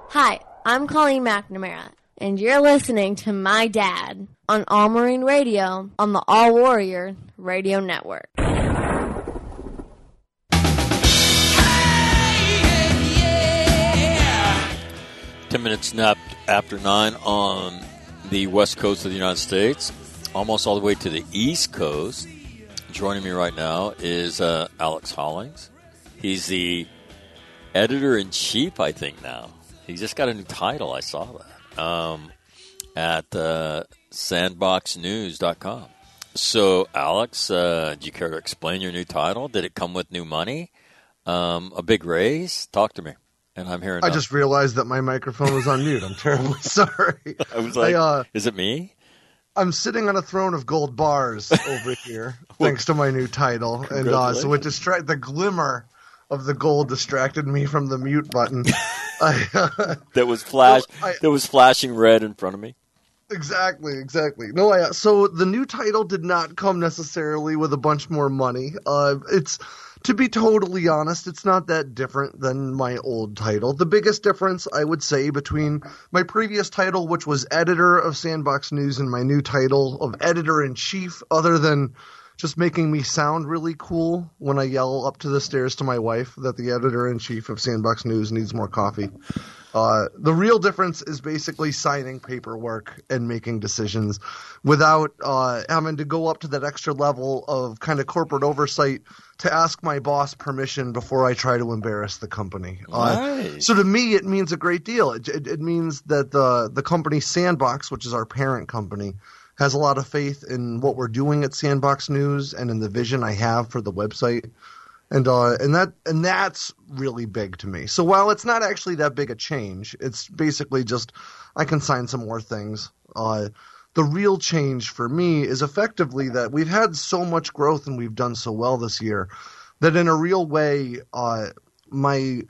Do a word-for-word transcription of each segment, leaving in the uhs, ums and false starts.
Hi, I'm Colleen McNamara, and you're listening to My Dad on All Marine Radio on the All Warrior Radio Network. Ten minutes napped after nine on the west coast of the United States, almost all the way to the east coast. Joining me right now is uh, Alex Hollings. He's the editor-in-chief, I think, now. He just got a new title. I saw that um, at uh, sandbox news dot com. So, Alex, uh, do you care to explain your new title? Did it come with new money? Um, a big raise? Talk to me. And I'm hearing. I just realized that my microphone was on mute. I'm terribly sorry. I was like, I, uh, is it me? I'm sitting on a throne of gold bars over here, thanks to my new title. And uh, so it distract the glimmer of the gold distracted me from the mute button. I, uh, that was flash. So I, that was flashing red in front of me. Exactly, exactly. No, I, so the new title did not come necessarily with a bunch more money. Uh, it's to be totally honest, it's not that different than my old title. The biggest difference, I would say, between my previous title, which was editor of Sandbox News, and my new title of editor-in-chief, other than just making me sound really cool when I yell up to the stairs to my wife that the editor-in-chief of Sandbox News needs more coffee. Uh, the real difference is basically signing paperwork and making decisions without uh, having to go up to that extra level of kind of corporate oversight to ask my boss permission before I try to embarrass the company. Nice. Uh, so to me, it means a great deal. It, it, it means that the, the company Sandbox, which is our parent company, has a lot of faith in what we're doing at Sandbox News and in the vision I have for the website. And uh, and that and that's really big to me. So while it's not actually that big a change, it's basically just I can sign some more things. Uh, the real change for me is effectively that we've had so much growth and we've done so well this year that in a real way, uh, my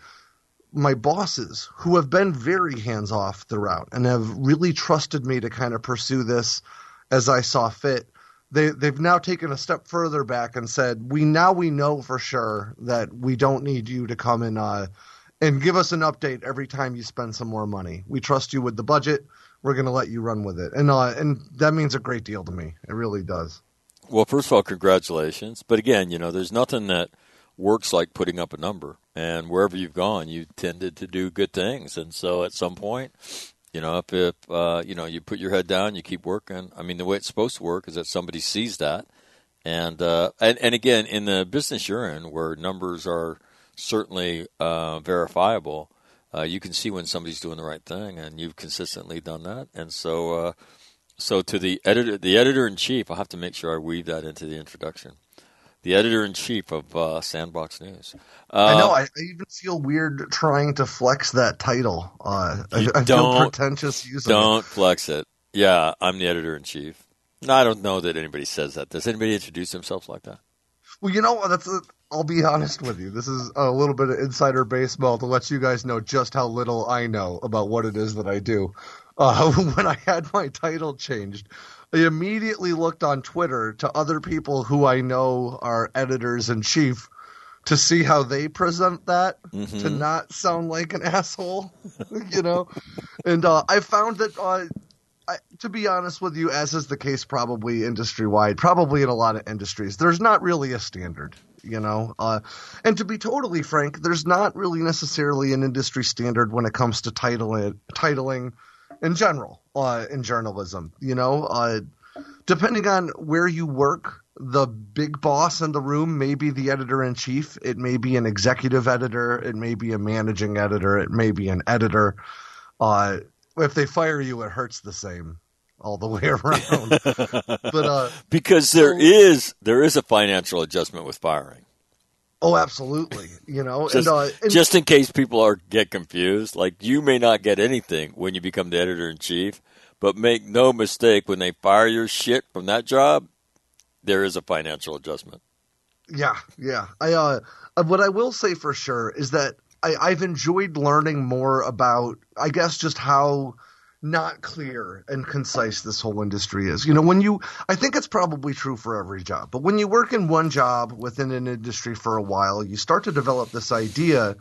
my bosses, who have been very hands off throughout and have really trusted me to kind of pursue this as I saw fit, They, they've now taken a step further back and said, we now we know for sure that we don't need you to come in uh, and give us an update every time you spend some more money. We trust you with the budget. We're going to let you run with it. And uh, and that means a great deal to me. It really does. Well, first of all, congratulations. But again, you know, there's nothing that works like putting up a number. And wherever you've gone, you tended to do good things. And so at some point, you know, if, if uh, you know, you put your head down, you keep working. I mean, the way it's supposed to work is that somebody sees that. And, uh, and, and again, in the business you're in, where numbers are certainly uh, verifiable, uh, you can see when somebody's doing the right thing, and you've consistently done that. And so uh, so to the editor, the editor-in-chief, I'll have to make sure I weave that into the introduction. The editor-in-chief of uh, Sandbox News. Uh, I know. I, I even feel weird trying to flex that title. Uh, I, I feel pretentious using don't it. Don't flex it. Yeah, I'm the editor-in-chief. No, I don't know that anybody says that. Does anybody introduce themselves like that? Well, you know, that's a, I'll be honest with you. This is a little bit of insider baseball to let you guys know just how little I know about what it is that I do. Uh, when I had my title changed, I immediately looked on Twitter to other people who I know are editors-in-chief to see how they present that, mm-hmm. to not sound like an asshole, you know? And uh, I found that, uh, I, to be honest with you, as is the case probably industry-wide, probably in a lot of industries, there's not really a standard, you know? Uh, and to be totally frank, there's not really necessarily an industry standard when it comes to title, titling in general, uh, in journalism, you know, uh, depending on where you work, the big boss in the room may be the editor-in-chief. It may be an executive editor. It may be a managing editor. It may be an editor. Uh, if they fire you, it hurts the same all the way around. but uh, because there so, is there is a financial adjustment with firing. Oh, absolutely. You know, just, and, uh, and, just in case people are get confused, like you may not get anything when you become the editor-in-chief, but make no mistake, when they fire your shit from that job, there is a financial adjustment. Yeah, yeah. I uh, what I will say for sure is that I, I've enjoyed learning more about, I guess, just how not clear and concise this whole industry is. You know, when you, I think it's probably true for every job, but when you work in one job within an industry for a while, you start to develop this idea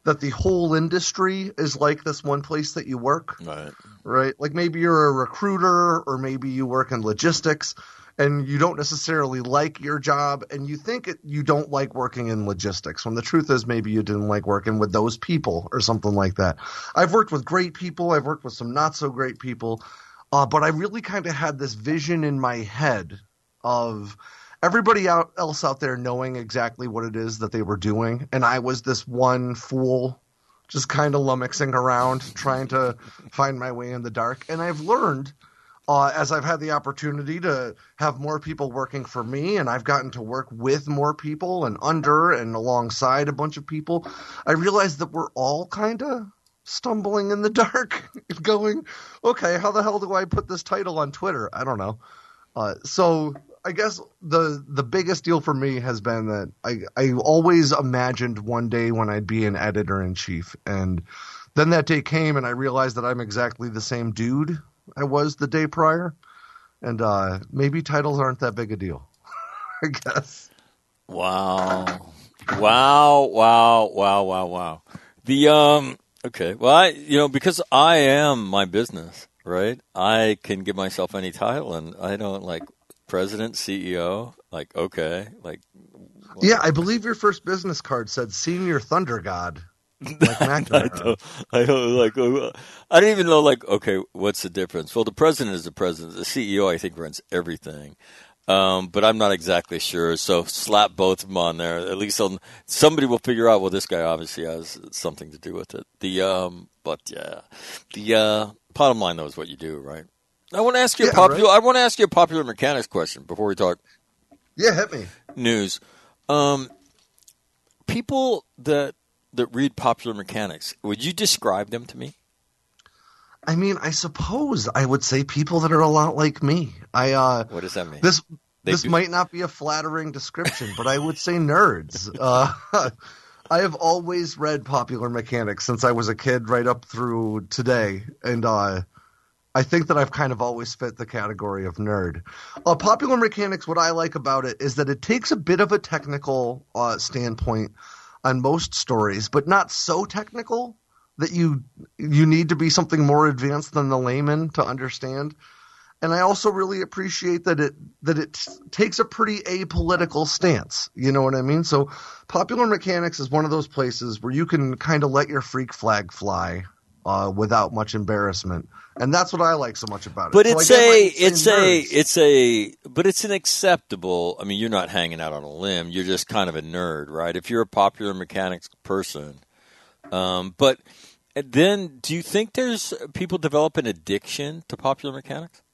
that the whole industry is like this one place that you work. Right. Right? Like maybe you're a recruiter or maybe you work in logistics and you don't necessarily like your job and you think it, you don't like working in logistics when the truth is maybe you didn't like working with those people or something like that. I've worked with great people. I've worked with some not so great people. Uh, but I really kind of had this vision in my head of everybody out, else out there knowing exactly what it is that they were doing. And I was this one fool just kind of lummoxing around, trying to find my way in the dark. And I've learned uh, as I've had the opportunity to have more people working for me, and I've gotten to work with more people and under and alongside a bunch of people, I realized that we're all kind of stumbling in the dark going, okay, how the hell do I put this title on Twitter? I don't know. Uh, so I guess the the biggest deal for me has been that I, I always imagined one day when I'd be an editor-in-chief. And then that day came and I realized that I'm exactly the same dude I was the day prior. And uh, maybe titles aren't that big a deal, I guess. Wow. Wow, wow, wow, wow, wow. The, um, okay, well, I, you know, because I am my business, right? I can give myself any title and I don't like president, C E O, like, okay, like. Well, yeah, I believe your first business card said senior thunder god. Like I, don't, I don't like. I don't even know. Like, okay, what's the difference? Well, the president is the president. The C E O, I think, runs everything. Um, but I'm not exactly sure. So slap both of them on there. At least I'll, somebody will figure out. Well, this guy obviously has something to do with it. The um, but yeah, the uh, bottom line though is what you do, right? I want to ask you yeah, a popular. Right? I want to ask you a popular mechanics question before we talk. Yeah, hit me. News. Um, people that. that read popular mechanics, would you describe them to me? I mean, I suppose I would say people that are a lot like me. I uh, what does that mean? This they this do. might not be a flattering description, but I would say nerds. Uh, I have always read popular mechanics since I was a kid, right up through today, and uh, I think that I've kind of always fit the category of nerd. Uh, popular mechanics, what I like about it is that it takes a bit of a technical uh, standpoint on most stories, but not so technical that you you need to be something more advanced than the layman to understand. And I also really appreciate that it that it takes a pretty apolitical stance. You know what I mean? So popular mechanics is one of those places where you can kind of let your freak flag fly uh, without much embarrassment. And that's what I like so much about it. But so it's I guess a, I say it's a, nerds. it's a, but it's an acceptable. I mean, you're not hanging out on a limb. You're just kind of a nerd, right? If you're a popular mechanics person, um, but then do you think there's people develop an addiction to popular mechanics?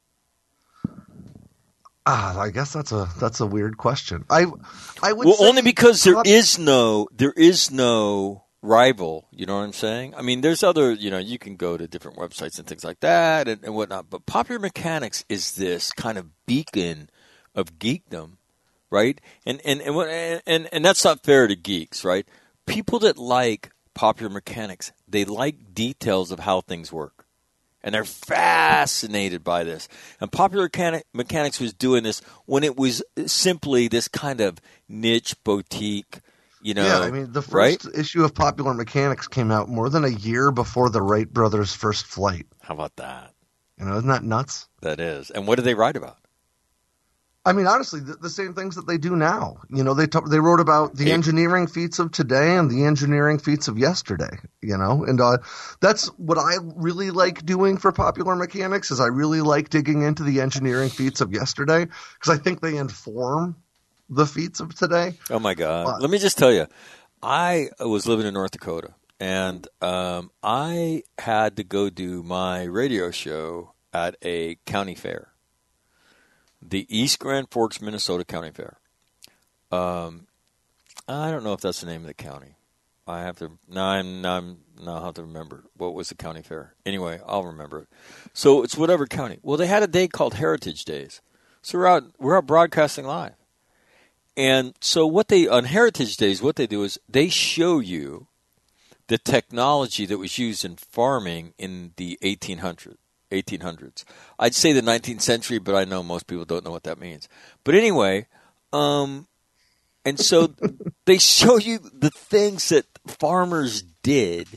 Ah, I guess that's a that's a weird question. I I would well say only because there pop- is no there is no. rival, you know what I'm saying? I mean, there's other, you know, you can go to different websites and things like that and, and whatnot, but popular mechanics is this kind of beacon of geekdom, right? And and and and, and, and that's not fair to geeks, right? People that like popular mechanics, they like details of how things work. And they're fascinated by this. And popular mechanic, mechanics was doing this when it was simply this kind of niche boutique. You know, yeah, I mean, the first right? issue of Popular Mechanics came out more than a year before the Wright brothers' first flight. How about that? You know, isn't that nuts? That is. And what did they write about? I mean, honestly, the, the same things that they do now. You know, they t- they wrote about the Hey. engineering feats of today and the engineering feats of yesterday. You know, and uh, that's what I really like doing for Popular Mechanics is I really like digging into the engineering feats of yesterday because I think they inform the feats of today. Oh, my God. Uh, Let me just tell you, I was living in North Dakota, and um, I had to go do my radio show at a county fair, the East Grand Forks, Minnesota County Fair. Um, I don't know if that's the name of the county. I have to now. I'm now. I'm now have to remember what was the county fair. Anyway, I'll remember it. So it's whatever county. Well, they had a day called Heritage Days. So we're out. We're out broadcasting live. And so what they, on Heritage Days, what they do is they show you the technology that was used in farming in the eighteen hundreds. I'd say the nineteenth century, but I know most people don't know what that means. But anyway, um, And so they show you the things that farmers did,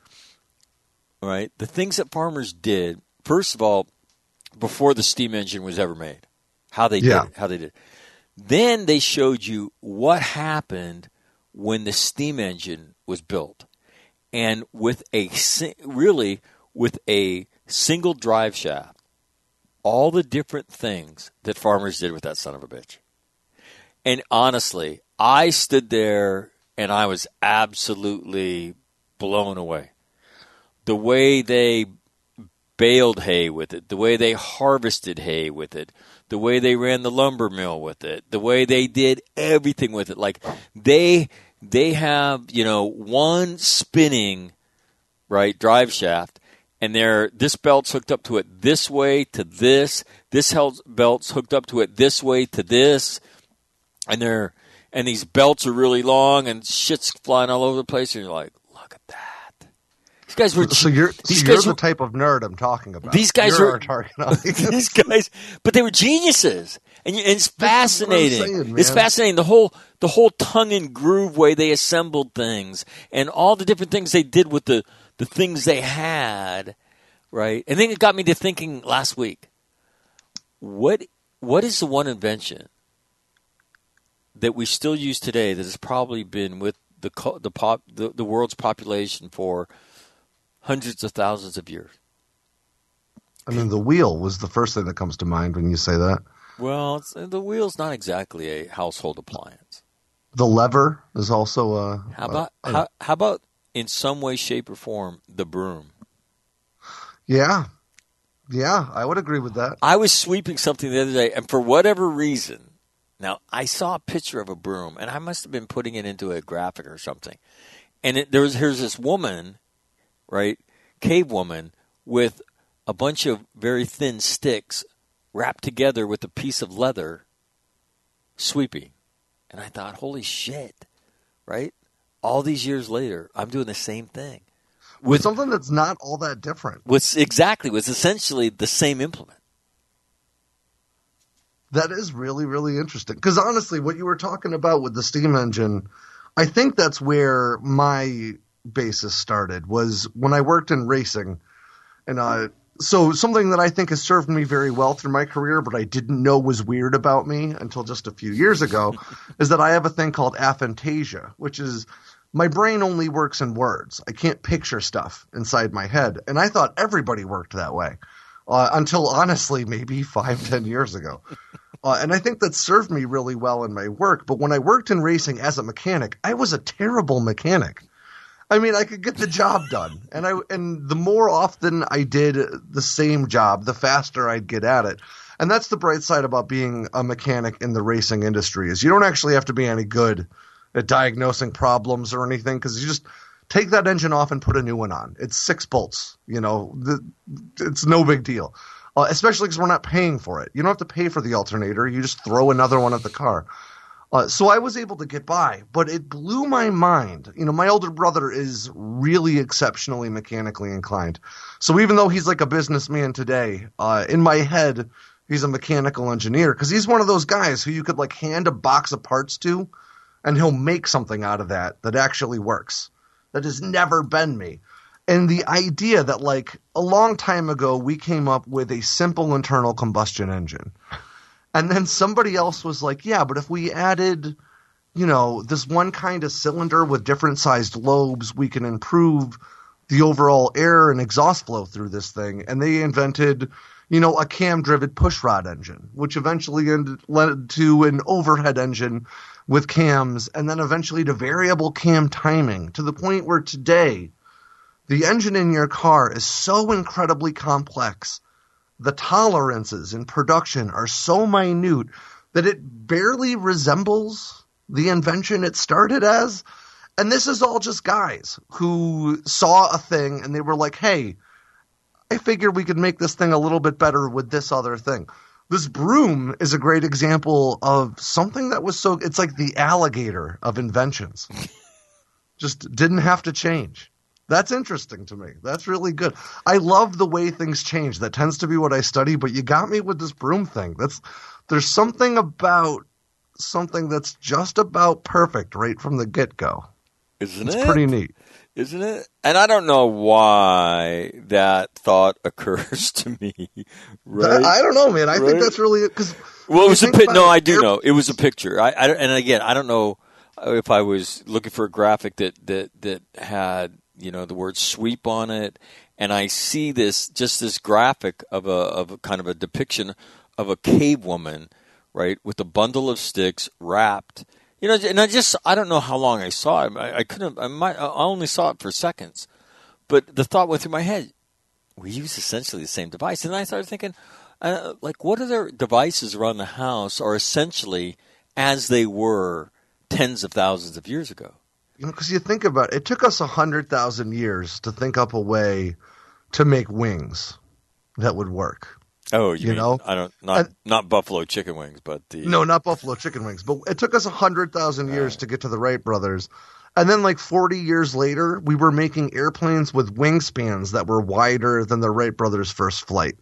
right? The things that farmers did, first of all, before the steam engine was ever made, how they Yeah. did it, how they did it. Then they showed you what happened when the steam engine was built. And with a, really, with a single drive shaft, all the different things that farmers did with that son of a bitch. And honestly, I stood there and I was absolutely blown away. The way they baled hay with it, the way they harvested hay with it, the way they ran the lumber mill with it, the way they did everything with it. Like they they have, you know, one spinning, right, drive shaft, and they're, this belt's hooked up to it this way to this, this belt's hooked up to it this way to this, and they're and these belts are really long and shit's flying all over the place, and you're like, look at that. These guys were So you're, these you're guys the were, type of nerd I'm talking about. These guys you're are our target audience. these guys, but they were geniuses, and, you, and it's fascinating. Saying, it's man. fascinating the whole the whole tongue and groove way they assembled things, and all the different things they did with the the things they had, right? And then it got me to thinking last week, what what is the one invention that we still use today that has probably been with the the pop the, the world's population for hundreds of thousands of years? I mean, the wheel was the first thing that comes to mind when you say that. Well, it's, the wheel's not exactly a household appliance. The lever is also a. How about a, how, how about in some way, shape, or form the broom? Yeah, yeah, I would agree with that. I was sweeping something the other day, and for whatever reason, now I saw a picture of a broom, and I must have been putting it into a graphic or something. And it, there was here's this woman, right, cave woman, with a bunch of very thin sticks wrapped together with a piece of leather, sweeping. And I thought, holy shit, right? All these years later, I'm doing the same thing. With something that's not all that different. Was exactly was essentially the same implement. That is really, really interesting. Because honestly, what you were talking about with the steam engine, I think that's where my basis started, was when I worked in racing. And uh, so something that I think has served me very well through my career, but I didn't know was weird about me until just a few years ago, is that I have a thing called aphantasia, which is my brain only works in words. I can't picture stuff inside my head. And I thought everybody worked that way uh, until, honestly, maybe five, ten years ago. Uh, and I think that served me really well in my work. But when I worked in racing as a mechanic, I was a terrible mechanic. I mean, I could get the job done. And I and the more often I did the same job, the faster I'd get at it. And that's the bright side about being a mechanic in the racing industry, is you don't actually have to be any good at diagnosing problems or anything, because you just take that engine off and put a new one on. It's six bolts. You know, the, it's no big deal. Uh, especially because we're not paying for it. You don't have to pay for the alternator. You just throw another one at the car. Uh, so I was able to get by, but it blew my mind. You know, my older brother is really exceptionally mechanically inclined. So even though he's like a businessman today, uh, in my head, he's a mechanical engineer, because he's one of those guys who you could like hand a box of parts to, and he'll make something out of that that actually works. That has never been me. And the idea that, like, a long time ago, we came up with a simple internal combustion engine. And then somebody else was like, yeah, but if we added, you know, this one kind of cylinder with different sized lobes, we can improve the overall air and exhaust flow through this thing. And they invented, you know, a cam-driven pushrod engine, which eventually ended, led to an overhead engine with cams, and then eventually to variable cam timing, to the point where today the engine in your car is so incredibly complex, the tolerances in production are so minute that it barely resembles the invention it started as. And this is all just guys who saw a thing and they were like, hey, I figured we could make this thing a little bit better with this other thing. This broom is a great example of something that was so – it's like the alligator of inventions. Just didn't have to change. That's interesting to me. That's really good. I love the way things change. That tends to be what I study, but you got me with this broom thing. That's there's something about something that's just about perfect right from the get-go. Isn't it's it? It's pretty neat. Isn't it? And I don't know why that thought occurs to me. Right? I don't know, man. I right? think that's really because. Well, it was a pic- no. I do know it was a picture. I, I and again, I don't know if I was looking for a graphic that that that had you know the word sweep on it, and I see this just this graphic of a of a kind of a depiction of a cave woman, right, with a bundle of sticks wrapped. You know, and I just, I don't know how long I saw it. I, I couldn't, I might, I only saw it for seconds. But the thought went through my head, we use essentially the same device. And I started thinking, uh, like, what other devices around the house are essentially as they were tens of thousands of years ago? You know, because you think about it, it took us one hundred thousand years to think up a way to make wings that would work. Oh, you, you mean, know, I don't not and, not buffalo chicken wings, but the no, not buffalo chicken wings. But it took us a hundred thousand years right. to get to the Wright brothers, and then like forty years later, we were making airplanes with wingspans that were wider than the Wright brothers' first flight.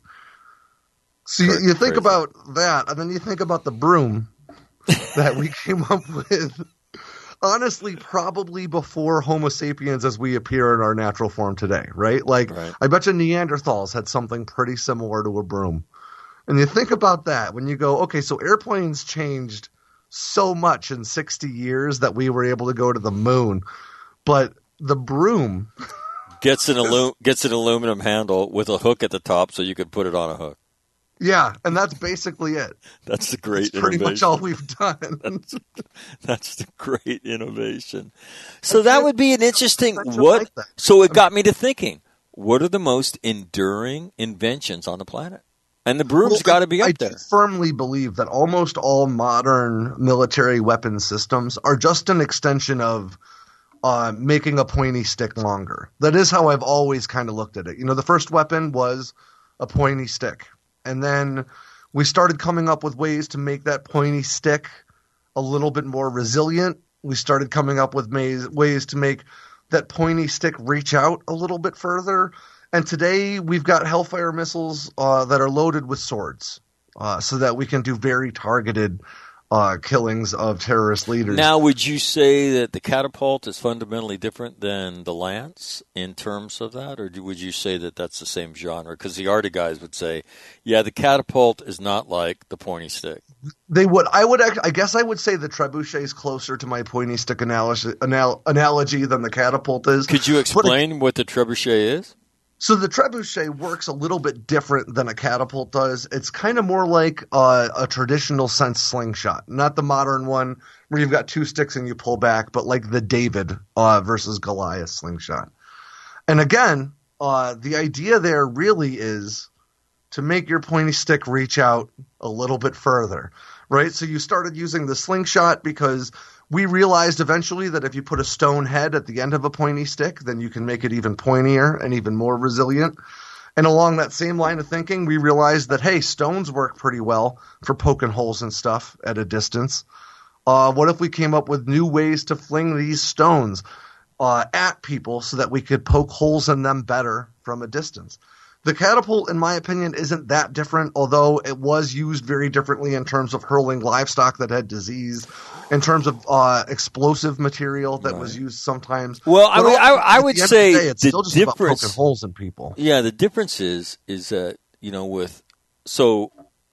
So you, you think about that, and then you think about the broom that we came up with. Honestly, probably before Homo sapiens as we appear in our natural form today, right? Like, right. I bet you Neanderthals had something pretty similar to a broom. And you think about that when you go, okay, so airplanes changed so much in sixty years that we were able to go to the moon. But the broom gets an alu- gets an aluminum handle with a hook at the top so you could put it on a hook. Yeah, and that's basically it. That's the great that's pretty innovation. much all we've done. that's, that's the great innovation. So that's that it. would be an interesting what like so it got me to thinking, what are the most enduring inventions on the planet? And the broom's well, got to be up I there. I firmly believe that almost all modern military weapon systems are just an extension of uh, making a pointy stick longer. That is how I've always kind of looked at it. You know, the first weapon was a pointy stick. And then we started coming up with ways to make that pointy stick a little bit more resilient. We started coming up with ways to make that pointy stick reach out a little bit further. And today we've got Hellfire missiles uh, that are loaded with swords uh, so that we can do very targeted uh, killings of terrorist leaders. Now, would you say that the catapult is fundamentally different than the lance in terms of that? Or would you say that that's the same genre? Because the arty guys would say, yeah, the catapult is not like the pointy stick. They would. I would. I guess I would say the trebuchet is closer to my pointy stick analogy, anal- analogy than the catapult is. Could you explain it, what the trebuchet is? So the trebuchet works a little bit different than a catapult does. It's kind of more like uh, a traditional sense slingshot, not the modern one where you've got two sticks and you pull back, but like the David uh, versus Goliath slingshot. And again, uh, the idea there really is to make your pointy stick reach out a little bit further, right? So you started using the slingshot because we realized eventually that if you put a stone head at the end of a pointy stick, then you can make it even pointier and even more resilient. And along that same line of thinking, we realized that, hey, stones work pretty well for poking holes and stuff at a distance. Uh, what if we came up with new ways to fling these stones uh, at people so that we could poke holes in them better from a distance? The catapult, in my opinion, isn't that different, although it was used very differently in terms of hurling livestock that had disease, in terms of uh, explosive material that right. was used sometimes. Well, I would, I, I would say the, day, it's the still just difference, about poking holes in people. Yeah, the difference is is that you know with so,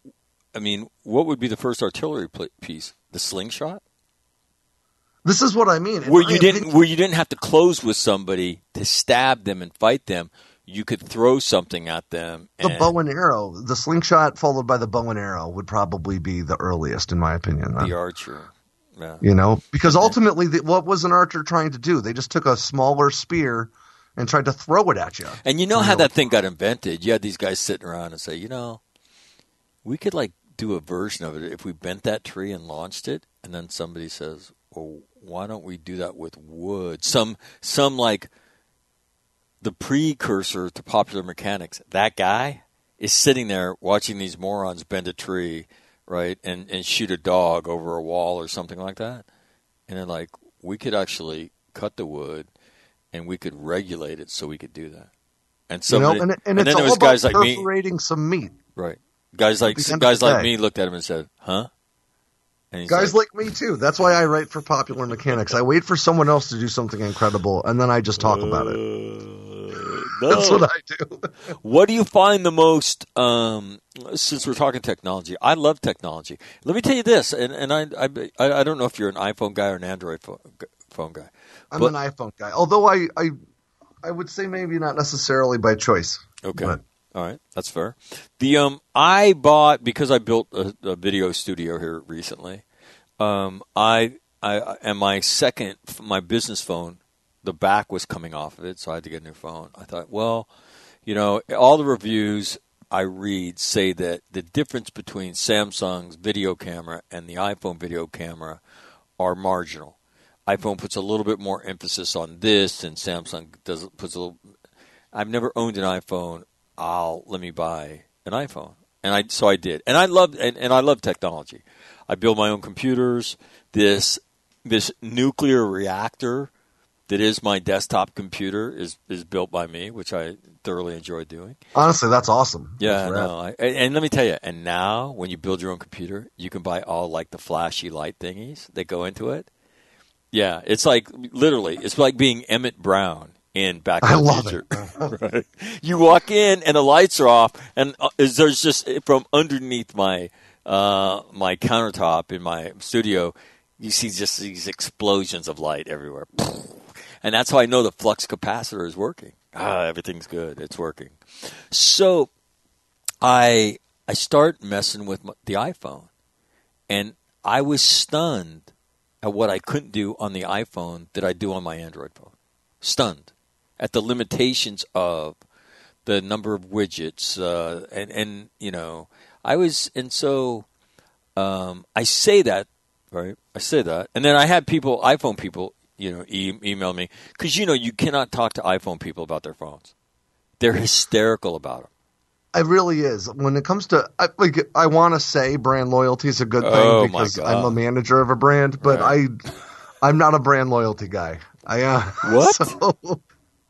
I mean, what would be the first artillery piece? The slingshot. This is what I mean. Where you didn't opinion, where you didn't have to close with somebody to stab them and fight them. You could throw something at them. And the bow and arrow, the slingshot followed by the bow and arrow would probably be the earliest, in my opinion. Then. The archer. Yeah. You know, because ultimately, the, what was an archer trying to do? They just took a smaller spear and tried to throw it at you. And you know how that thing got invented? You had these guys sitting around and say, you know, we could like do a version of it if we bent that tree and launched it. And then somebody says, well, why don't we do that with wood? Some, some like... The precursor to popular mechanics, that guy is sitting there watching these morons bend a tree, right, and, and shoot a dog over a wall or something like that. And they're like, we could actually cut the wood and we could regulate it so we could do that. And so, you know, and, and, and it's then there all was guys about like me, perforating some meat. right? Guys like guys like me looked at him and said, "Huh? And he's Guys like, like me too. That's why I write for Popular Mechanics. I wait for someone else to do something incredible, and then I just talk about it. Uh, no. That's what I do. What do you find the most? Um, since we're talking technology, I love technology. Let me tell you this, and, and I, I I don't know if you're an iPhone guy or an Android phone, phone guy. I'm but, an iPhone guy, although I, I I would say maybe not necessarily by choice. Okay. But. All right, that's fair. The um, I bought because I built a, a video studio here recently. Um, I I and my second my business phone, the back was coming off of it, so I had to get a new phone. I thought, well, you know, all the reviews I read say that the difference between Samsung's video camera and the iPhone video camera are marginal. iPhone puts a little bit more emphasis on this, and Samsung does puts a little. I've never owned an iPhone. I'll let me buy an iPhone, and I so I did, and I love and, and I love technology. I build my own computers. This this nuclear reactor that is my desktop computer is, is built by me, which I thoroughly enjoy doing. Honestly, that's awesome. Yeah, that's no, I, and, and let me tell you. And now, when you build your own computer, you can buy all like the flashy light thingies that go into it. Yeah, it's like literally, it's like being Emmett Brown. In Back to I the love Future. it. Right. You walk in and the lights are off, and uh, there's just from underneath my uh, my countertop in my studio, you see just these explosions of light everywhere, and that's how I know the flux capacitor is working. Ah, everything's good; it's working. So, I I start messing with my, the iPhone, and I was stunned at what I couldn't do on the iPhone that I do on my Android phone. Stunned at the limitations of the number of widgets, uh, and and you know, I was, and so um, I say that, right? I say that, and then I had people, iPhone people, you know, e- email me because you know you cannot talk to iPhone people about their phones; they're hysterical about them. It really is. When it comes to, I, like, I want to say brand loyalty is a good thing Oh, my because God. I'm a manager of a brand, but Right. I, I'm not a brand loyalty guy. I uh, What? So,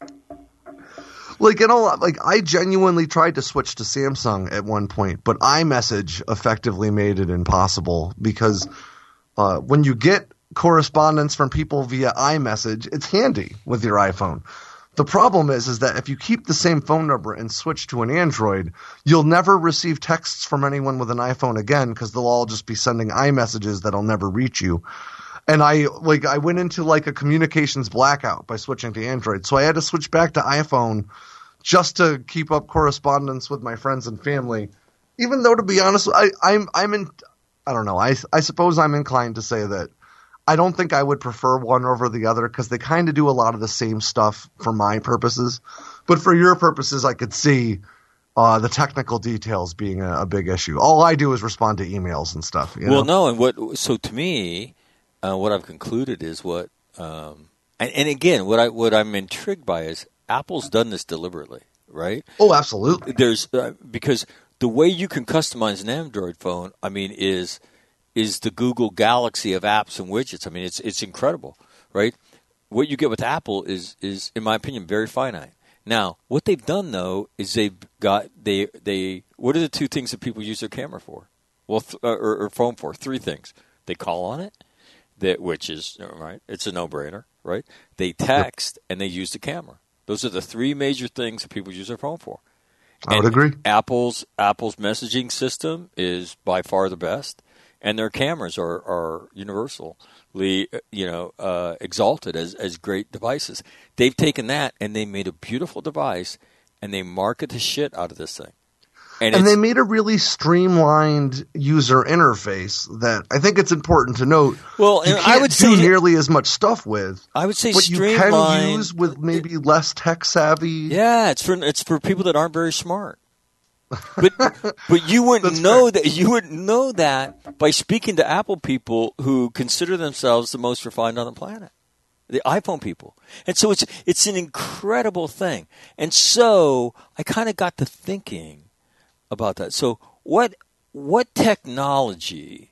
like, you know, like I genuinely tried to switch to Samsung at one point, but iMessage effectively made it impossible because uh, when you get correspondence from people via iMessage, it's handy with your iPhone. The problem is, is that if you keep the same phone number and switch to an Android, you'll never receive texts from anyone with an iPhone again because they'll all just be sending iMessages that'll never reach you. And I like I went into like a communications blackout by switching to Android, so I had to switch back to iPhone just to keep up correspondence with my friends and family. Even though, to be honest, I, I'm I'm in I don't know I I suppose I'm inclined to say that I don't think I would prefer one over the other because they kind of do a lot of the same stuff for my purposes, but for your purposes, I could see uh, the technical details being a, a big issue. All I do is respond to emails and stuff. You Well, know? no, and what so to me. Uh, what I've concluded is what, um, and, and again, what I what I'm intrigued by is Apple's done this deliberately, right? Oh, absolutely. There's uh, because the way you can customize an Android phone, I mean, is is the Google Galaxy of apps and widgets. I mean, it's it's incredible, right? What you get with Apple is is, in my opinion, very finite. Now, what they've done though is they've got they they what are the two things that people use their camera for? Well, th- or, or phone for? Three things. They call on it. That which is right. It's a no-brainer, right? They text and they use the camera. Those are the three major things that people use their phone for. I would And agree. Apple's Apple's messaging system is by far the best, and their cameras are, are universally, you know, uh, exalted as as great devices. They've taken that and they made a beautiful device, and they market the shit out of this thing. And, And it's, they made a really streamlined user interface that I think it's important to note. Well, you and can't I would do say- nearly as much stuff with. I would say but you can streamlined. use with maybe less tech savvy. Yeah, it's for it's for people that aren't very smart. But but you wouldn't That's know that you wouldn't know that by speaking to Apple people who consider themselves the most refined on the planet. The iPhone people. And so it's it's an incredible thing. And so I kind of got to thinking about that. So what what technology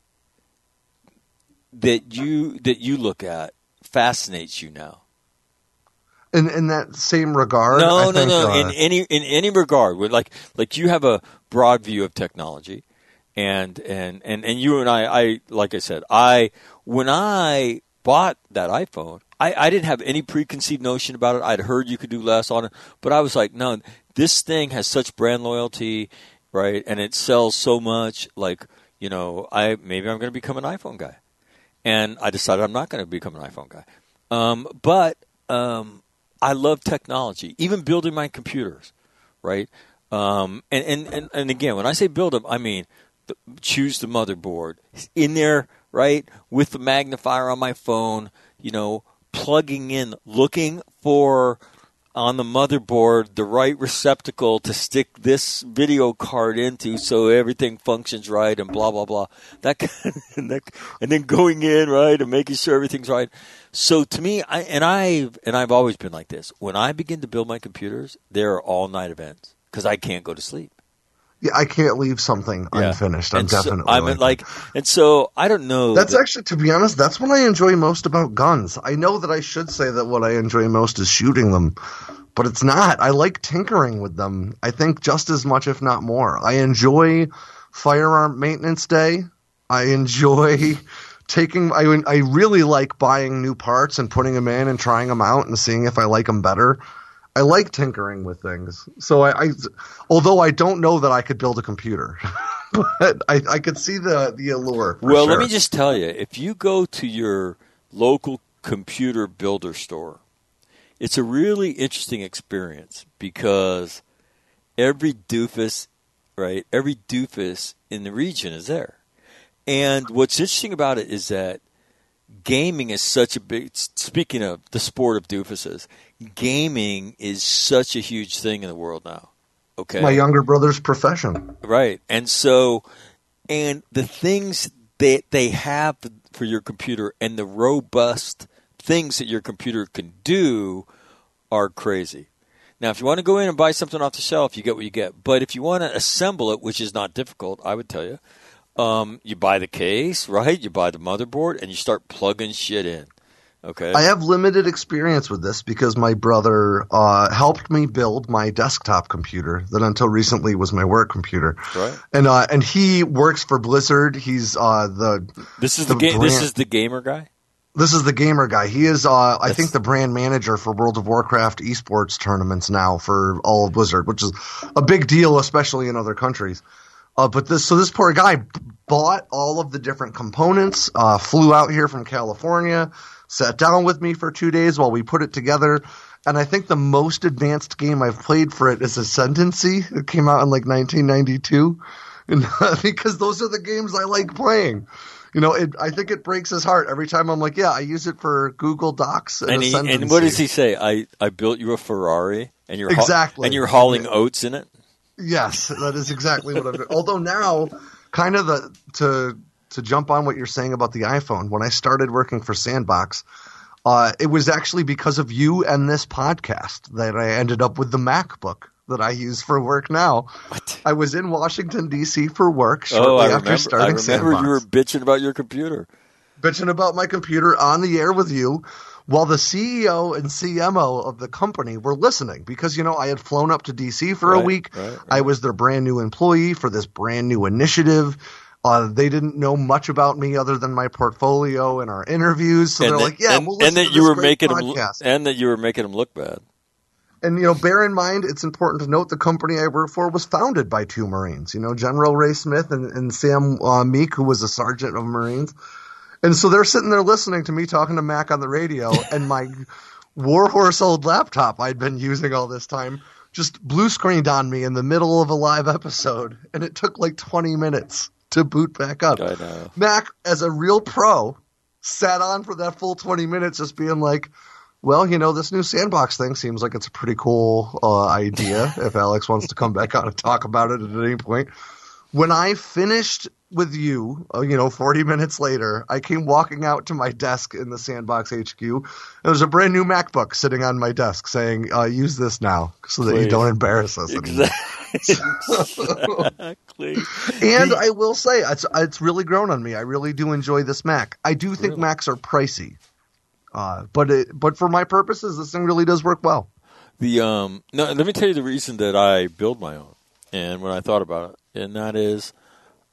that you that you look at fascinates you now? In in that same regard, No, I no, think, no. uh, In any in any regard, With like like you have a broad view of technology, And, and, and, and you and I, I, like I said, I, when I bought that iPhone, I, I didn't have any preconceived notion about it. I'd heard you could do less on it, but I was like, no, this thing has such brand loyalty, right? And it sells so much. Like, you know, I maybe I'm going to become an iPhone guy, and I decided I'm not going to become an iPhone guy. Um, but um, I love technology, even building my computers, right? Um, and, and, and, and again, when I say build them, I mean the, choose the motherboard in there, right, with the magnifier on my phone, you know, plugging in, looking for on the motherboard the right receptacle to stick this video card into so everything functions right and blah, blah, blah. That kind of, and, that, and then going in, right, and making sure everything's right. So to me, I, and, I've, and I've always been like this, when I begin to build my computers, they're all-night events because I can't go to sleep. Yeah, I can't leave something yeah. unfinished. I'm and definitely so, I'm like, like, and so I don't know. That's that, actually, to be honest, that's what I enjoy most about guns. I know that I should say that what I enjoy most is shooting them, but it's not. I like tinkering with them. I think just as much, if not more. I enjoy firearm maintenance day. I enjoy taking. I I really like buying new parts and putting them in and trying them out and seeing if I like them better. I like tinkering with things. So I, I although I don't know that I could build a computer, but I, I could see the, the allure. Well, sure. let me just tell you, if you go to your local computer builder store, it's a really interesting experience because every doofus, right, every doofus in the region is there. And what's interesting about it is that gaming is such a big, speaking of the sport of doofuses, gaming is such a huge thing in the world now. Okay. My younger brother's profession. Right. And so, and the things that they have for your computer and the robust things that your computer can do are crazy. Now, if you want to go in and buy something off the shelf, you get what you get. But if you want to assemble it, which is not difficult, I would tell you, Um, you buy the case, right? You buy the motherboard, and you start plugging shit in. Okay. I have limited experience with this because my brother uh, helped me build my desktop computer that until recently was my work computer. Right. And uh, and he works for Blizzard. He's uh, the this is the, the ga- this is the gamer guy. This is the gamer guy. He is, uh, I think, the brand manager for World of Warcraft esports tournaments now for all of Blizzard, which is a big deal, especially in other countries. Uh, but this, so this poor guy bought all of the different components, uh, flew out here from California, sat down with me for two days while we put it together. And I think the most advanced game I've played for it is Ascendancy. It came out in like nineteen ninety-two. And, uh, because those are the games I like playing. You know, it, I think it breaks his heart every time I'm like, yeah, I use it for Google Docs and, and, he, and what does he say? I, I built you a Ferrari, and you're exactly. ha- and you're hauling yeah. oats in it? Yes, that is exactly what I'm doing. Although now, kind of the to to jump on what you're saying about the iPhone, when I started working for Sandbox, uh, it was actually because of you and this podcast that I ended up with the MacBook that I use for work now. What? I was in Washington, D C for work shortly oh, I after remember, starting I remember Sandbox. You were bitching about your computer. Bitching about my computer on the air with you while the C E O and C M O of the company were listening because, you know, I had flown up to D C for right, a week. Right, right. I was their brand new employee for this brand new initiative. Uh, they didn't know much about me other than my portfolio and our interviews. So and they're that, like, yeah, and, we'll listen and that to you this were great making podcast. them, and that you were making them look bad. And, you know, bear in mind, it's important to note the company I work for was founded by two Marines, you know, General Ray Smith and, and Sam uh, Meek, who was a sergeant of Marines. And so they're sitting there listening to me talking to Mac on the radio, and my Warhorse old laptop I'd been using all this time just blue screened on me in the middle of a live episode, and it took like twenty minutes to boot back up. I know. Mac, as a real pro, sat on for that full twenty minutes just being like, well, you know, this new Sandbox thing seems like it's a pretty cool uh, idea if Alex wants to come back on and talk about it at any point. When I finished with you, uh, you know, forty minutes later, I came walking out to my desk in the Sandbox H Q. There's a brand new MacBook sitting on my desk saying, uh, use this now so that Please. you don't embarrass us anymore. Exactly. And I will say, it's, it's really grown on me. I really do enjoy this Mac. I do think Really? Macs are pricey. Uh, but it, but for my purposes, this thing really does work well. The um, no, let me tell you the reason that I build my own, and when I thought about it, and that is,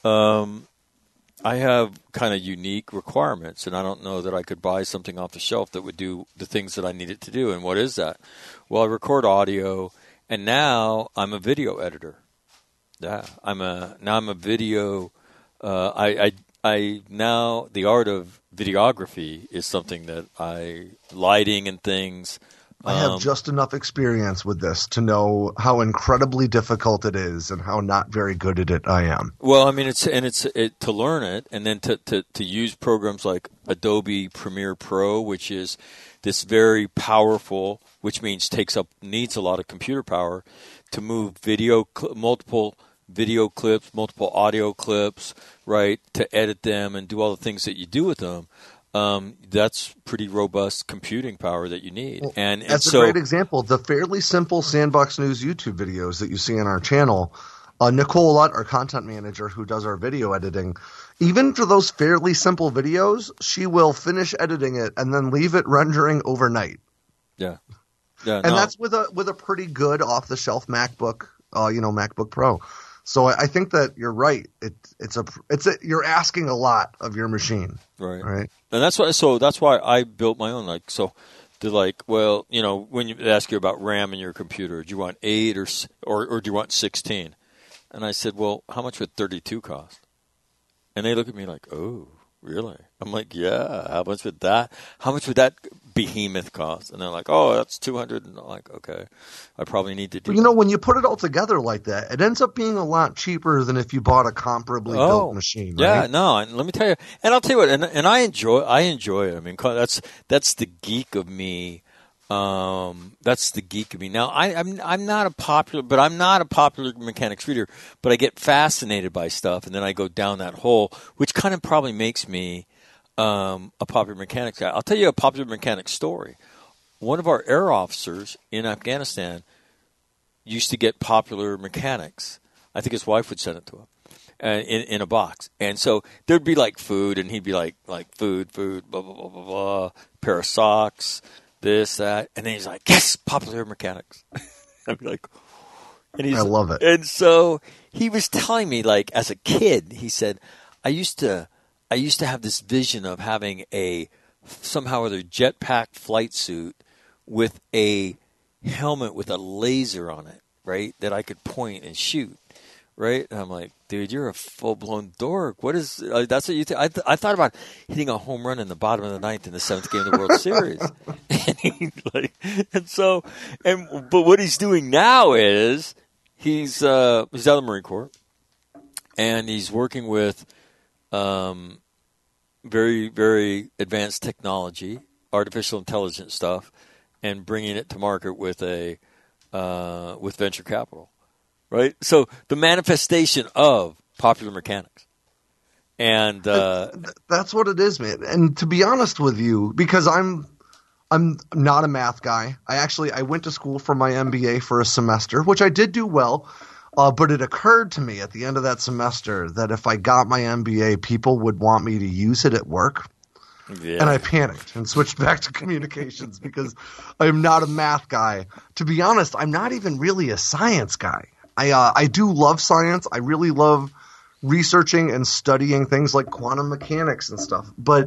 um, I have kind of unique requirements, and I don't know that I could buy something off the shelf that would do the things that I need it to do. And what is that? Well, I record audio, and now I'm a video editor. Yeah, I'm a now I'm a video. Uh, I, I I now the art of videography is something that I lighting and things. I have um, just enough experience with this to know how incredibly difficult it is and how not very good at it I am. Well, I mean, it's and it's it, to learn it, and then to, to, to use programs like Adobe Premiere Pro, which is this very powerful, which means takes up needs a lot of computer power to move video, cl- multiple video clips, multiple audio clips, right? To edit them and do all the things that you do with them. Um, that's pretty robust computing power that you need. Well, and, and that's so, a great example. The fairly simple Sandbox News YouTube videos that you see on our channel, uh, Nicole Lutt, our content manager who does our video editing, even for those fairly simple videos, she will finish editing it and then leave it rendering overnight. Yeah. Yeah. And no. that's with a with a pretty good off-the-shelf MacBook, uh, you know, MacBook Pro. So I, I think that you're right. It, it's a it's a, you're asking a lot of your machine, right? Right. And that's why. So that's why I built my own. Like so, they're like, well, you know, when you they ask you about RAM in your computer, do you want eight or or or do you want sixteen? And I said, well, how much would thirty-two cost? And they look at me like, oh, really? I'm like, yeah. How much would that? How much would that behemoth cost? And they're like, oh, that's two hundred. And I'm like, okay, I probably need to do. But you know, when you put it all together like that, it ends up being a lot cheaper than if you bought a comparably oh, built machine. Right? Yeah, no, and let me tell you, and I'll tell you what, and and I enjoy, I enjoy it. I mean, that's that's the geek of me. Um, that's the geek of me. Now, I, I'm I'm not a popular, but I'm not a popular mechanics reader. But I get fascinated by stuff, and then I go down that hole, which kind of probably makes me um, a popular mechanics guy. I'll tell you a popular mechanics story. One of our air officers in Afghanistan used to get popular mechanics. I think his wife would send it to him uh, in in a box, and so there'd be like food, and he'd be like like food, food, blah blah blah blah blah, pair of socks. This, that, and then he's like, yes, popular mechanics. I'm like, and he's, I love it. And so he was telling me, like, as a kid, he said, I used to, I used to have this vision of having a somehow or other jetpack flight suit with a helmet with a laser on it, right, that I could point and shoot, right? And I'm like, dude, you're a full-blown dork. What is uh, that's what you think? I, th- I thought about hitting a home run in the bottom of the ninth in the seventh game of the World Series. and he, like, and so, and but what he's doing now is he's uh, he's out of the Marine Corps, and he's working with um, very very advanced technology, artificial intelligence stuff, and bringing it to market with a uh, with venture capital. Right, so the manifestation of popular mechanics, and uh, that's what it is, man. And to be honest with you, because I'm I'm not a math guy. I actually I went to school for my M B A for a semester, which I did do well. Uh, but it occurred to me at the end of that semester that if I got my M B A, people would want me to use it at work. Yeah. And I panicked and switched back to communications because I'm not a math guy. To be honest, I'm not even really a science guy. I uh, I do love science. I really love researching and studying things like quantum mechanics and stuff. But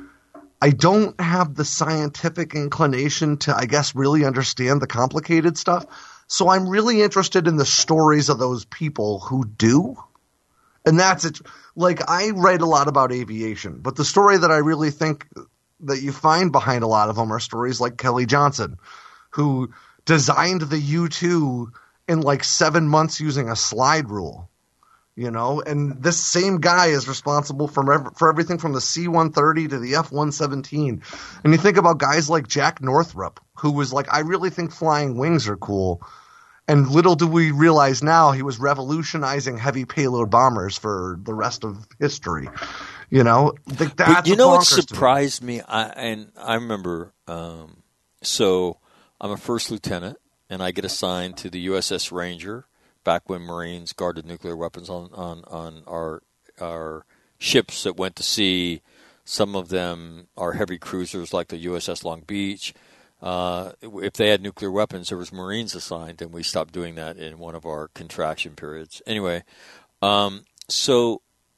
I don't have the scientific inclination to, I guess, really understand the complicated stuff. So I'm really interested in the stories of those people who do. And that's it. Like, I write a lot about aviation, but the story that I really think that you find behind a lot of them are stories like Kelly Johnson, who designed the U two in like seven months using a slide rule, you know, and this same guy is responsible for, for everything from the C one thirty to the F one seventeen. And you think about guys like Jack Northrop, who was like, I really think flying wings are cool. And little do we realize now he was revolutionizing heavy payload bombers for the rest of history. You know, like that's but you know what surprised me, I, and I remember, um, so I'm a first lieutenant. And I get assigned to the U S S Ranger back when Marines guarded nuclear weapons on, on, on our our ships that went to sea. Some of them are heavy cruisers like the U S S Long Beach. Uh, if they had nuclear weapons, there was Marines assigned, and we stopped doing that in one of our contraction periods. Anyway, um, so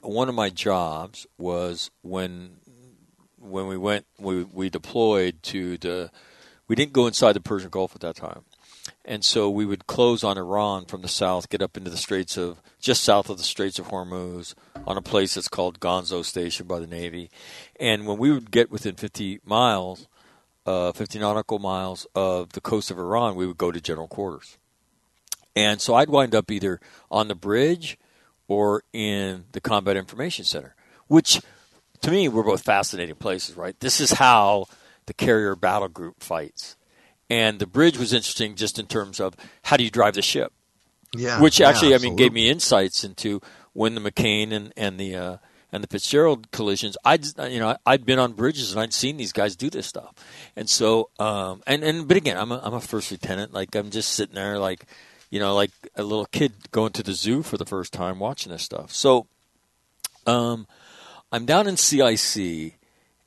one of my jobs was when when we went we we deployed to the we didn't go inside the Persian Gulf at that time. And so we would close on Iran from the south, get up into the Straits of, just south of the Straits of Hormuz, on a place that's called Gonzo Station by the Navy. And when we would get within fifty miles, uh, fifty nautical miles of the coast of Iran, we would go to general quarters. And so I'd wind up either on the bridge or in the Combat Information Center, which to me were both fascinating places, right? This is how the carrier battle group fights. And the bridge was interesting just in terms of how do you drive the ship, yeah, which actually, yeah, I mean, gave me insights into when the McCain and, and the uh, and the Fitzgerald collisions. I'd you know I'd been on bridges and I'd seen these guys do this stuff, and so um, and and but again, I'm a, I'm a first lieutenant. Like I'm just sitting there, like you know, like a little kid going to the zoo for the first time watching this stuff. So, um, I'm down in C I C.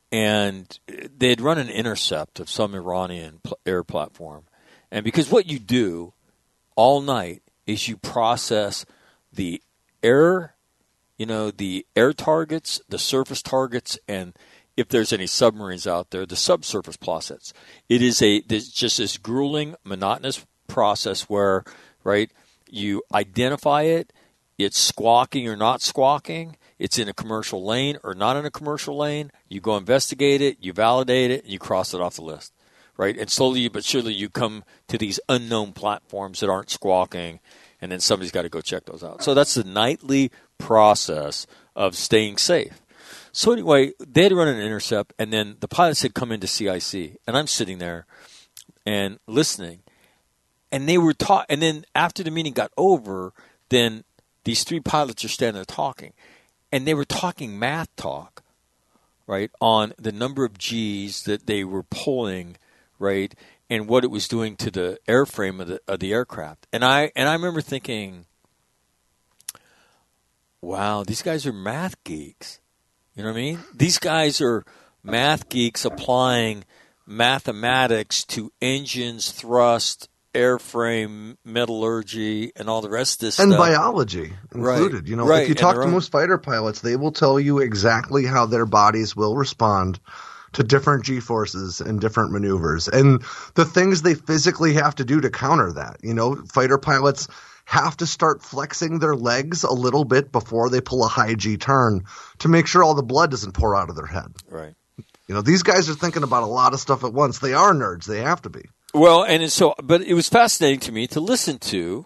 And they had run an intercept of some Iranian pl- air platform. And because what you do all night is you process the air, you know, the air targets, the surface targets, and if there's any submarines out there, the subsurface process. It is a there's just this grueling, monotonous process where, right, you identify it, it's squawking or not squawking, it's in a commercial lane or not in a commercial lane. You go investigate it, you validate it, and you cross it off the list, right? And slowly but surely you come to these unknown platforms that aren't squawking, and then somebody's got to go check those out. So that's the nightly process of staying safe. So anyway, they had run an intercept, and then the pilots had come into C I C, and I'm sitting there and listening, and they were taught. And then after the meeting got over, then these three pilots are standing there talking. And they were talking math talk, right, on the number of G's that they were pulling, right, and what it was doing to the airframe of the of the aircraft. And I and I remember thinking, wow, these guys are math geeks. You know what I mean? These guys are math geeks applying mathematics to engines, thrust, airframe, metallurgy, and all the rest of this and stuff. And biology included. Right. You know, right. if you talk to own... most fighter pilots, they will tell you exactly how their bodies will respond to different G-forces and different maneuvers and the things they physically have to do to counter that. You know, fighter pilots have to start flexing their legs a little bit before they pull a high G turn to make sure all the blood doesn't pour out of their head. Right. You know, these guys are thinking about a lot of stuff at once. They are nerds. They have to be. Well, and so, but it was fascinating to me to listen to,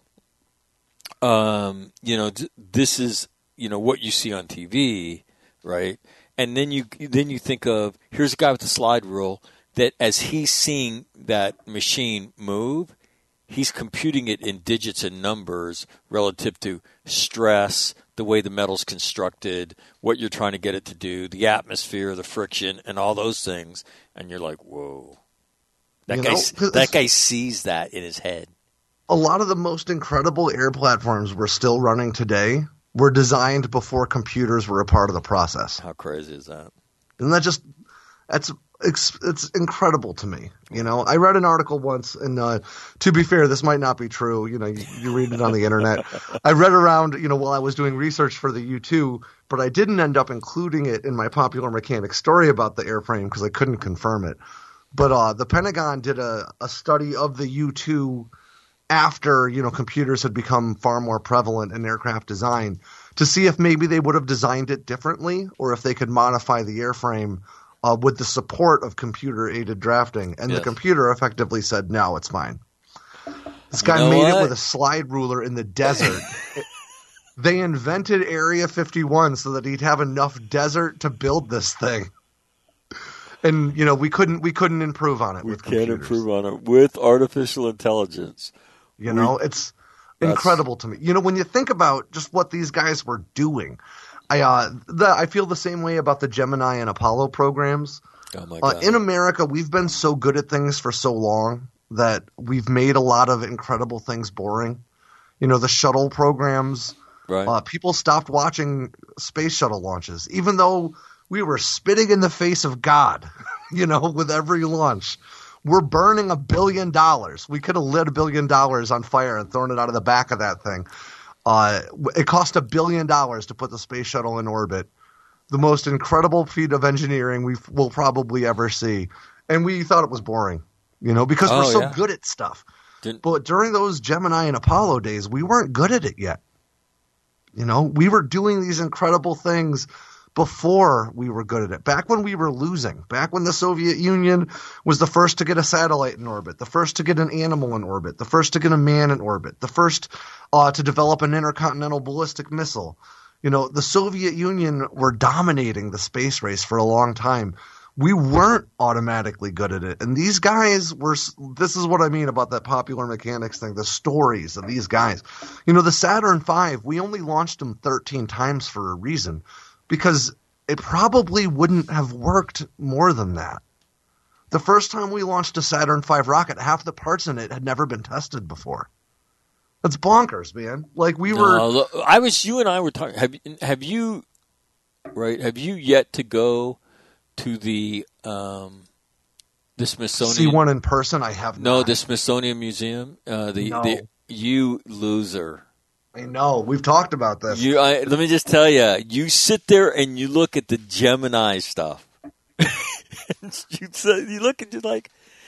um, you know, d- this is, you know, what you see on T V, right? And then you, then you think of, here's a guy with a slide rule that as he's seeing that machine move, he's computing it in digits and numbers relative to stress, the way the metal's constructed, what you're trying to get it to do, the atmosphere, the friction, and all those things. And you're like, whoa. That you guy, know, that guy sees that in his head. A lot of the most incredible air platforms we're still running today were designed before computers were a part of the process. How crazy is that? And that just that's it's, it's incredible to me. You know, I read an article once, and uh, to be fair, this might not be true. You know, you, you read it on the internet. I read around, you know, while I was doing research for the U two, but I didn't end up including it in my Popular Mechanics story about the airframe because I couldn't confirm it. But uh, the Pentagon did a, a study of the U two after, you know, computers had become far more prevalent in aircraft design to see if maybe they would have designed it differently or if they could modify the airframe uh, with the support of computer-aided drafting. And yes. The computer effectively said, no, it's fine. This guy you know made what? it with a slide ruler in the desert. They invented Area fifty-one so that he'd have enough desert to build this thing. And you know we couldn't we couldn't improve on it. We with can't computers. improve on it with artificial intelligence. You know, we, it's incredible to me. You know, when you think about just what these guys were doing, I uh, the, I feel the same way about the Gemini and Apollo programs. Oh my God. Uh, in America, we've been so good at things for so long that we've made a lot of incredible things boring. You know, the shuttle programs. Right. Uh, people stopped watching space shuttle launches, even though we were spitting in the face of God, you know, with every launch. We're burning a billion dollars. We could have lit a billion dollars on fire and thrown it out of the back of that thing. Uh, it cost a billion dollars to put the space shuttle in orbit. The most incredible feat of engineering we will probably ever see. And we thought it was boring, you know, because Oh, we're so yeah. good at stuff. Didn't- But during those Gemini and Apollo days, we weren't good at it yet. You know, we were doing these incredible things before we were good at it. Back when we were losing, back when the Soviet Union was the first to get a satellite in orbit, the first to get an animal in orbit, the first to get a man in orbit, the first uh, to develop an intercontinental ballistic missile. You know, the Soviet Union were dominating the space race for a long time. We weren't automatically good at it. And these guys were – this is what I mean about that popular mechanics thing, the stories of these guys. You know, the Saturn five, we only launched them thirteen times for a reason, because it probably wouldn't have worked more than that. The first time we launched a Saturn five rocket, half the parts in it had never been tested before. That's bonkers, man. Like we were No, look, I was. You and I were talking. Have have you, right? Have you yet to go to the um, the Smithsonian? see one in person. I have No, not. the Smithsonian Museum. Uh, the No. the you loser. I know. We've talked about this. You. I, let me just tell you. You sit there and you look at the Gemini stuff. you, say- you look at you like.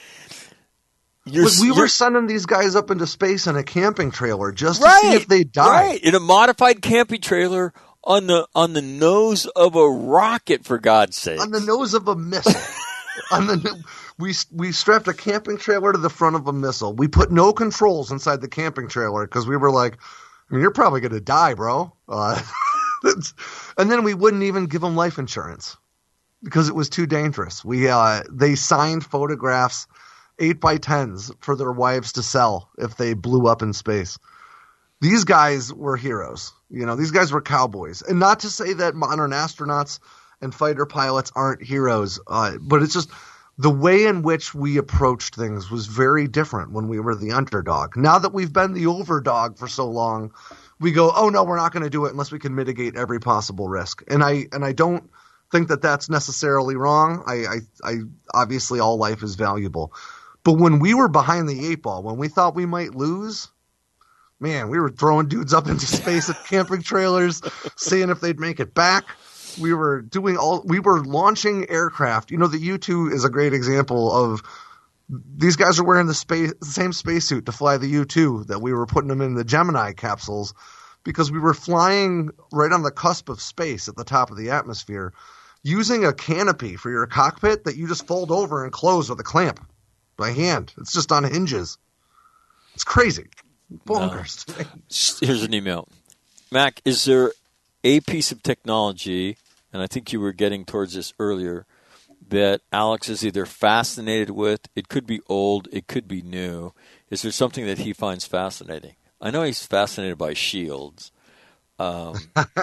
You're, Look, we you're- were sending these guys up into space in a camping trailer just to right, see if they died. Right, in a modified camping trailer on the on the nose of a rocket, for God's sake. On the nose of a missile. on the we we strapped a camping trailer to the front of a missile. We put no controls inside the camping trailer because we were like, I mean, you're probably going to die, bro. Uh, and then we wouldn't even give them life insurance because it was too dangerous. We uh, they signed photographs, eight by tens, for their wives to sell if they blew up in space. These guys were heroes. You know, these guys were cowboys. And not to say that modern astronauts and fighter pilots aren't heroes, uh, but it's just the way in which we approached things was very different when we were the underdog. Now that we've been the overdog for so long, we go, oh, no, we're not going to do it unless we can mitigate every possible risk. And I and I don't think that that's necessarily wrong. I, I, I obviously all life is valuable. But when we were behind the eight ball, when we thought we might lose, man, we were throwing dudes up into space at camping trailers, seeing if they'd make it back. We were doing all – we were launching aircraft. You know, the U two is a great example of these guys are wearing the space, the same spacesuit to fly the U two that we were putting them in the Gemini capsules because we were flying right on the cusp of space at the top of the atmosphere using a canopy for your cockpit that you just fold over and close with a clamp by hand. It's just on hinges. It's crazy. Bonkers. No. Here's an email. Mac, is there a piece of technology, and I think you were getting towards this earlier, that Alex is either fascinated with, it could be old, it could be new. Is there something that he finds fascinating? I know he's fascinated by shields. Um,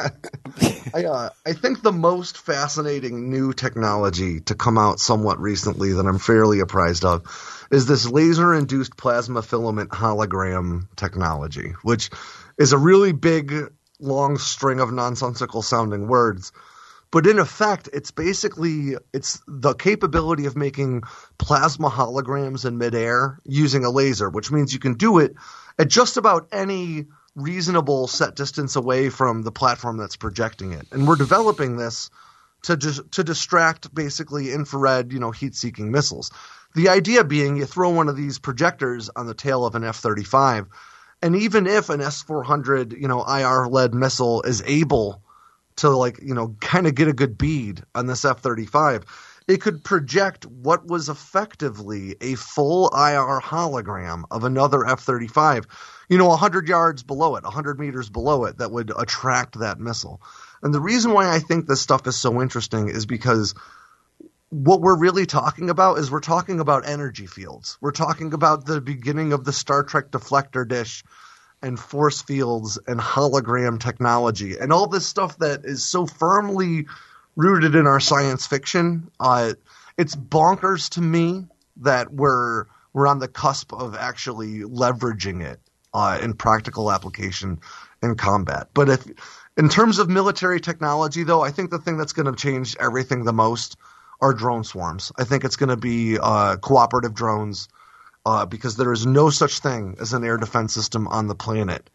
I, uh, I think the most fascinating new technology to come out somewhat recently that I'm fairly apprised of is this laser-induced plasma filament hologram technology, which is a really big, long string of nonsensical-sounding words. But in effect, it's basically it's the capability of making plasma holograms in midair using a laser, which means you can do it at just about any reasonable set distance away from the platform that's projecting it. And we're developing this to dis- to distract basically infrared, you know, heat-seeking missiles. The idea being you throw one of these projectors on the tail of an F thirty-five, and even if an S four hundred, you know, I R-led missile is able to, like, you know, kind of get a good bead on this F thirty-five, it could project what was effectively a full I R hologram of another F thirty-five, you know, one hundred yards below it, one hundred meters below it, that would attract that missile. And the reason why I think this stuff is so interesting is because what we're really talking about is we're talking about energy fields. We're talking about the beginning of the Star Trek deflector dish and force fields and hologram technology and all this stuff that is so firmly rooted in our science fiction. Uh, it's bonkers to me that we're we're on the cusp of actually leveraging it uh, in practical application in combat. But if in terms of military technology, though, I think the thing that's going to change everything the most are drone swarms. I think it's going to be uh, cooperative drones uh, because there is no such thing as an air defense system on the planet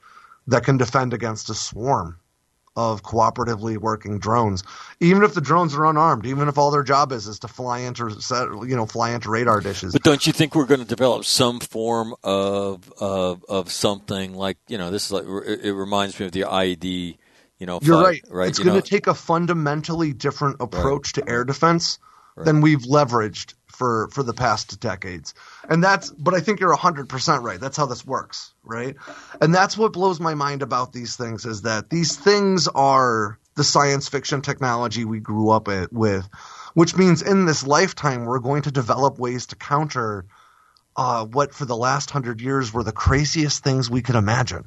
that can defend against a swarm of cooperatively working drones, even if the drones are unarmed, even if all their job is is to fly into you know fly into radar dishes. But don't you think we're going to develop some form of of of something like, you know, this is like, it reminds me of the I E D, you know. You're fight, right. right. It's you going know? to take a fundamentally different approach right. to air defense right. than we've leveraged for for the past decades. And that's, but I think you're one hundred percent right. That's how this works, right? And that's what blows my mind about these things, is that these things are the science fiction technology we grew up at, with, which means in this lifetime we're going to develop ways to counter uh, what for the last hundred years were the craziest things we could imagine.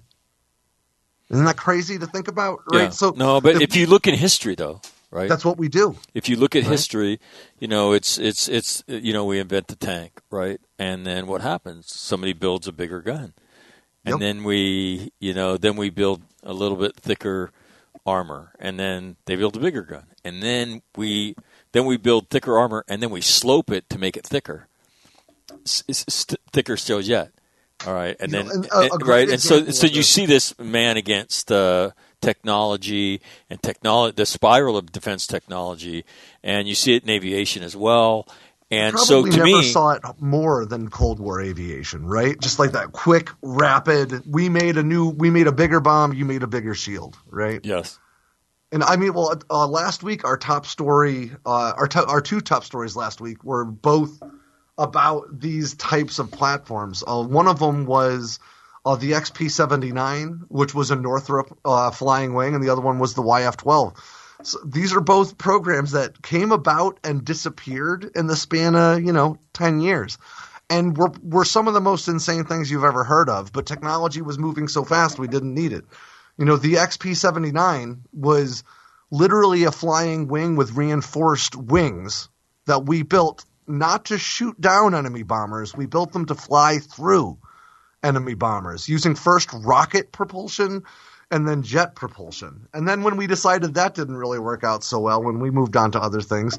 Isn't that crazy to think about, right? Yeah. So no, but if, if you look in history, though, right? That's what we do. If you look at right? history, you know, it's it's it's you know, we invent the tank, right? And then what happens? Somebody builds a bigger gun, and Yep. then we, you know, then we build a little bit thicker armor, and then they build a bigger gun, and then we then we build thicker armor, and then we slope it to make it thicker, it's, it's st- thicker still yet. All right, and You then know, and, uh, a and- great right, and so example so of you this- see this man against uh, technology and technology, the spiral of defense technology, and you see it in aviation as well. And Probably so to never me, saw it more than Cold War aviation, right? Just like that quick, rapid. We made a new, we made a bigger bomb. You made a bigger shield, right? yes, And I mean, well, uh, last week our top story, uh, our to- our two top stories last week were both about these types of platforms. Uh, one of them was uh, the X P seventy-nine, which was a Northrop uh, flying wing, and the other one was the Y F twelve. So these are both programs that came about and disappeared in the span of, you know, ten years. And were, were some of the most insane things you've ever heard of, but technology was moving so fast we didn't need it. You know, the X P seventy-nine was literally a flying wing with reinforced wings that we built not to shoot down enemy bombers. We built them to fly through enemy bombers using first rocket propulsion and then jet propulsion. And then when we decided that didn't really work out so well, when we moved on to other things,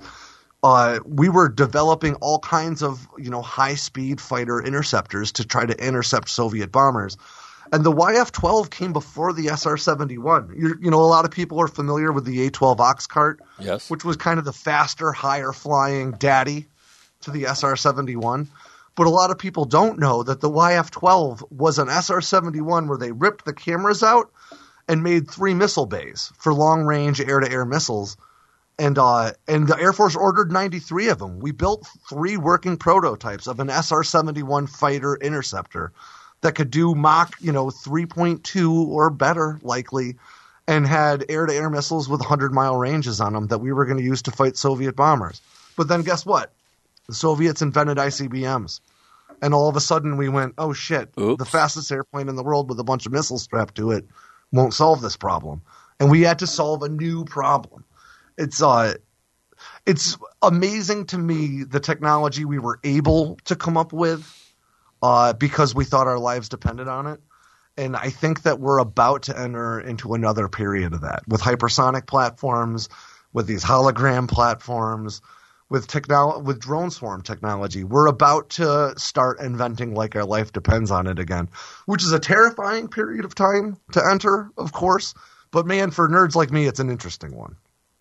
uh, we were developing all kinds of, you know, high-speed fighter interceptors to try to intercept Soviet bombers. And the Y F twelve came before the S R seventy-one. You're, you know, a lot of people are familiar with the A twelve Oxcart, yes, which was kind of the faster, higher-flying daddy to the S R seventy-one. But a lot of people don't know that the Y F twelve was an S R seventy-one where they ripped the cameras out and made three missile bays for long-range air-to-air missiles. And uh, and the Air Force ordered ninety-three of them. We built three working prototypes of an S R seventy-one fighter interceptor that could do Mach, you know, three point two or better, likely, and had air-to-air missiles with one hundred mile ranges on them that we were going to use to fight Soviet bombers. But then guess what? The Soviets invented I C B Ms. And all of a sudden we went, oh, shit, Oops. the fastest airplane in the world with a bunch of missiles strapped to it won't solve this problem. And we had to solve a new problem. It's uh, it's amazing to me the technology we were able to come up with uh, because we thought our lives depended on it. And I think that we're about to enter into another period of that with hypersonic platforms, with these hologram platforms, with technolo- with drone swarm technology. We're about to start inventing like our life depends on it again, which is a terrifying period of time to enter, of course. But man, for nerds like me, it's an interesting one.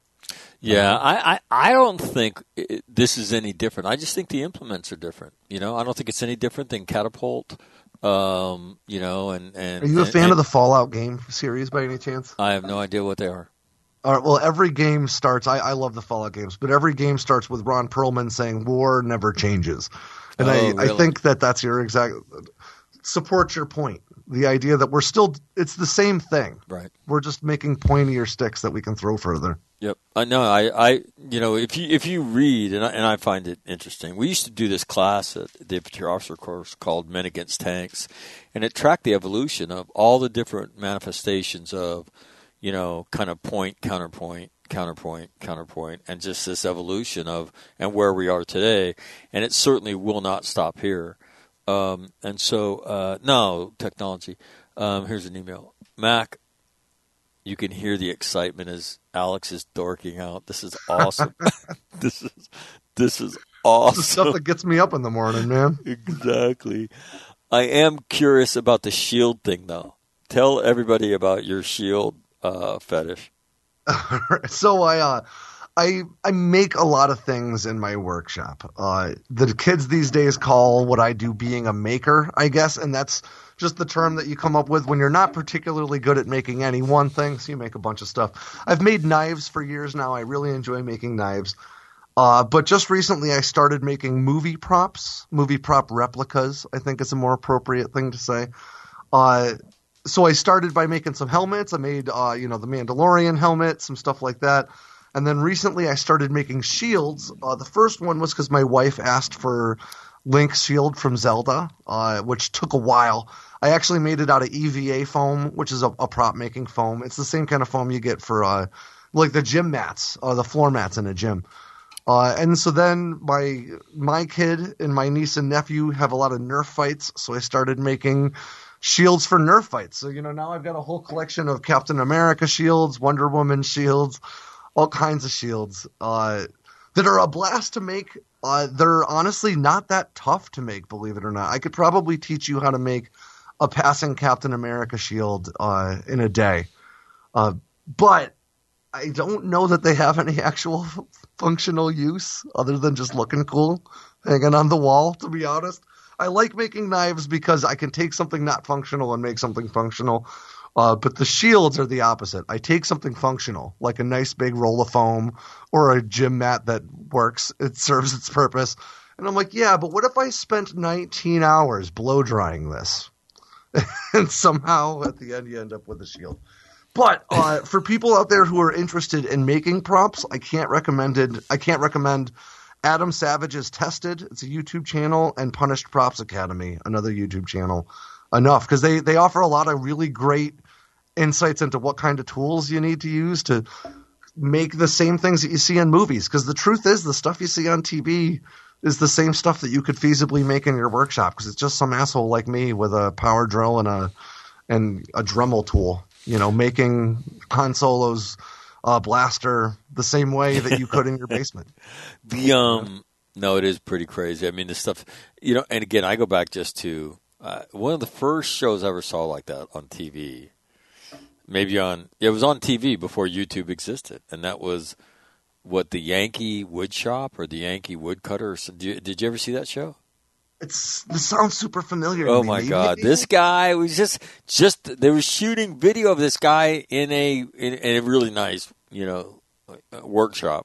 yeah. I, I, I don't think it, this is any different. I just think the implements are different. You know, I don't think it's any different than Catapult. Um, you know, and, and Are you a and, fan and of the Fallout game series by any chance? I have no idea what they are. All right, well, every game starts. I, I love the Fallout games, but every game starts with Ron Perlman saying "War never changes," and Oh, I, really? I think that that's your exact supports your point. The idea that we're still it's the same thing. Right. We're just making pointier sticks that we can throw further. Yep. I know. I, I, you know, if you if you read, and I, and I find it interesting. We used to do this class at the infantry officer course called Men Against Tanks, and it tracked the evolution of all the different manifestations of, you know, kind of point, counterpoint, counterpoint, counterpoint, and just this evolution of and where we are today. And it certainly will not stop here. Um, and so, uh, no technology. Um, here's an email, Mac. You can hear the excitement as Alex is dorking out. This is awesome. this is this is awesome. The stuff that gets me up in the morning, man. Exactly. I am curious about the shield thing, though. tell everybody about your shield uh, fetish. So I, uh, I, I make a lot of things in my workshop. Uh, the kids these days call what I do being a maker, I guess, and that's just the term that you come up with when you're not particularly good at making any one thing, so you make a bunch of stuff. I've made knives for years now. I really enjoy making knives. Uh, but just recently I started making movie props, movie prop replicas, I think is a more appropriate thing to say. Uh, so I started by making some helmets. I made, uh, you know, the Mandalorian helmet, some stuff like that. And then recently I started making shields. Uh, the first one was because my wife asked for Link's shield from Zelda, uh, which took a while. I actually made it out of E V A foam, which is a, a prop making foam. It's the same kind of foam you get for uh, like the gym mats, uh, the floor mats in a gym. Uh, and so then my my kid and my niece and nephew have a lot of Nerf fights, so I started making shields for Nerf fights. So, you know, now I've got a whole collection of Captain America shields, Wonder Woman shields, all kinds of shields uh, that are a blast to make. Uh, they're honestly not that tough to make, believe it or not. I could probably teach you how to make a passing Captain America shield uh, in a day. Uh, but I don't know that they have any actual f- functional use other than just looking cool, hanging on the wall, to be honest. I like making knives because I can take something not functional and make something functional. Uh, but the shields are the opposite. I take something functional, like a nice big roll of foam or a gym mat that works. It serves its purpose. And I'm like, yeah, but what if I spent nineteen hours blow drying this? And somehow at the end you end up with a shield. But uh, for people out there who are interested in making props, I can't recommend it. I can't recommend Adam Savage's Tested. It's a YouTube channel, and Punished Props Academy, another YouTube channel, enough because they, they offer a lot of really great insights into what kind of tools you need to use to make the same things that you see in movies. Because the truth is, the stuff you see on T V is the same stuff that you could feasibly make in your workshop because it's just some asshole like me with a power drill and a and a Dremel tool. You know, making Han Solo's uh, blaster the same way that you could in your basement. The um, no, it is pretty crazy. I mean, the stuff, you know, and again, I go back just to uh, one of the first shows I ever saw like that on T V. Maybe on, it was on T V before YouTube existed, and that was what the Yankee Wood Shop or the Yankee Woodcutter. Did you, did you ever see that show? It's this sounds super familiar. Oh to me. my Maybe, God! maybe. This guy was just just they were shooting video of this guy in a in, in a really nice, you know, workshop,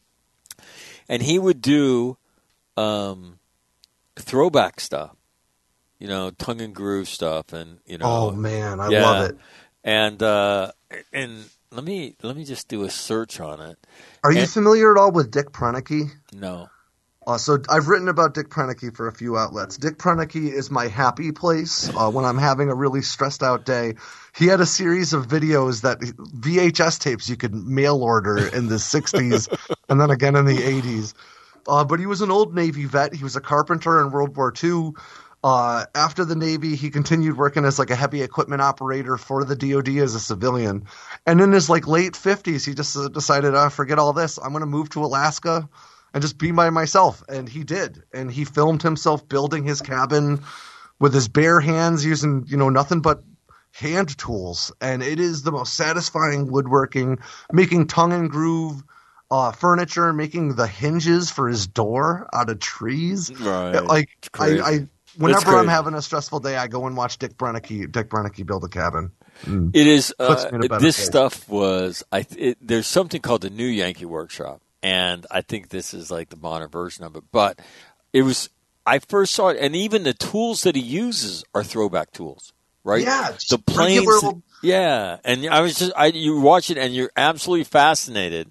and he would do um, throwback stuff, you know, tongue and groove stuff, and you know. Oh man, I yeah. love it. And uh, and let me let me just do a search on it. Are you and, familiar at all with Dick Proenneke? No. Uh, so I've written about Dick Proenneke for a few outlets. Dick Proenneke is my happy place uh, when I'm having a really stressed out day. He had a series of videos that V H S tapes you could mail order in the sixties and then again in the eighties. Uh, but he was an old Navy vet. He was a carpenter in World War Two. Uh, after the Navy, he continued working as like a heavy equipment operator for the D O D as a civilian. And in his like late fifties, he just uh, decided, oh, forget all this. I'm going to move to Alaska and just be by myself. And he did. And he filmed himself building his cabin with his bare hands using, you know, nothing but hand tools. And it is the most satisfying woodworking, making tongue and groove uh, furniture, making the hinges for his door out of trees. Right. Like I, I, whenever I'm having a stressful day, I go and watch Dick Proenneke, Dick Proenneke build a cabin. Mm. It is, uh, this place. stuff was, I. It, there's something called the New Yankee Workshop. And I think this is like the modern version of it. But it was, I first saw it, and even the tools that he uses are throwback tools, right? Yeah. The planes. Regular... Yeah. And I was just, I, you watch it and you're absolutely fascinated.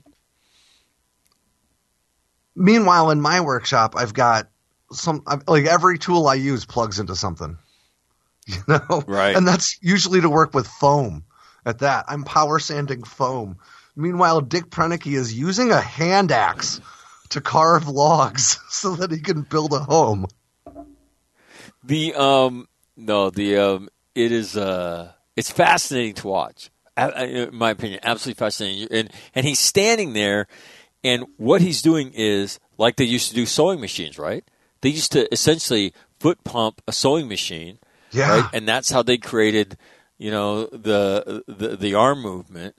Meanwhile, in my workshop, I've got some, like every tool I use plugs into something, you know? Right. And that's usually to work with foam at that. I'm power sanding foam. Meanwhile, Dick Proenneke is using a hand axe to carve logs so that he can build a home. The um no the um it is uh it's fascinating to watch. In my opinion, absolutely fascinating. And and he's standing there, and what he's doing is like they used to do sewing machines, right? They used to essentially foot pump a sewing machine, yeah, right? And that's how they created. you know, the the, the arm movement,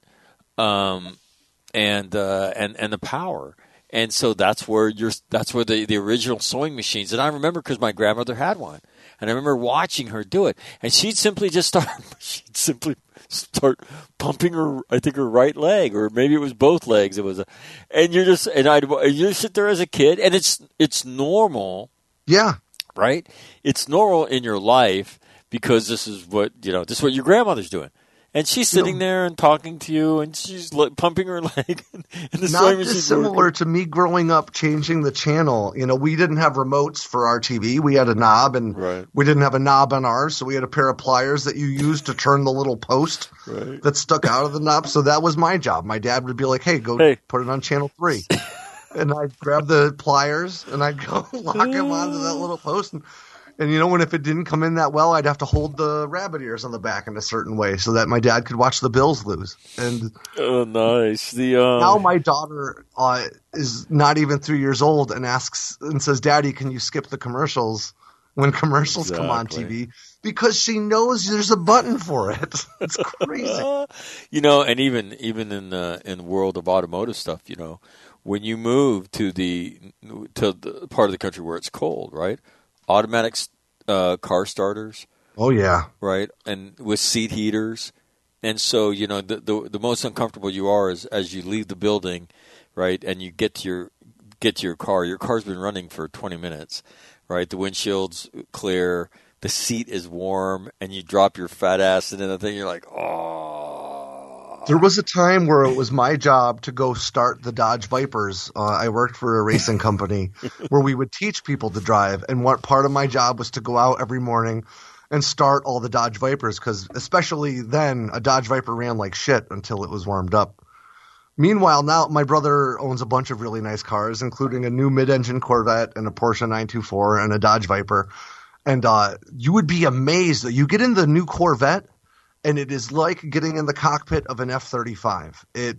um, and uh, and and the power. And so that's where you're. That's where the, the original sewing machines. And I remember because my grandmother had one, and I remember watching her do it. And she'd simply just start. She'd simply start pumping her. I think her right leg, or maybe it was both legs. It was, a, and you're just and I you just sit there as a kid, and it's it's normal. Yeah. Right. It's normal in your life because this is what you know. This is what your grandmother's doing. And she's sitting no. there and talking to you, and she's like, pumping her leg. And the Not dissimilar to me growing up, changing the channel. You know, we didn't have remotes for our T V. We had a knob, and right. we didn't have a knob on ours, so we had a pair of pliers that you used to turn the little post right. that stuck out of the knob. So that was my job. My dad would be like, hey, go hey. put it on channel three. And I'd grab the pliers, and I'd go lock him onto that little post. And, And you know, when if it didn't come in that well, I'd have to hold the rabbit ears on the back in a certain way so that my dad could watch the Bills lose. And oh, nice. The um... now my daughter uh, is not even three years old and asks and says, "Daddy, can you skip the commercials when commercials exactly. come on T V?" Because she knows there's a button for it. It's crazy. You know, and even even in the in the world of automotive stuff, you know, when you move to the to the part of the country where it's cold, right? Automatic uh, car starters. Oh, yeah. Right? And with seat heaters. And so, you know, the, the the most uncomfortable you are is as you leave the building, right, and you get to your get to your car. Your car's been running for twenty minutes, right? The windshield's clear, the seat is warm, and you drop your fat ass into the thing. You're like, oh. There was a time where it was my job to go start the Dodge Vipers. Uh, I worked for a racing company where we would teach people to drive. And what part of my job was to go out every morning and start all the Dodge Vipers, because especially then, a Dodge Viper ran like shit until it was warmed up. Meanwhile, now my brother owns a bunch of really nice cars, including a new mid-engine Corvette and a Porsche nine two four and a Dodge Viper. And uh, you would be amazed that you get in the new Corvette, and it is like getting in the cockpit of an F thirty-five. It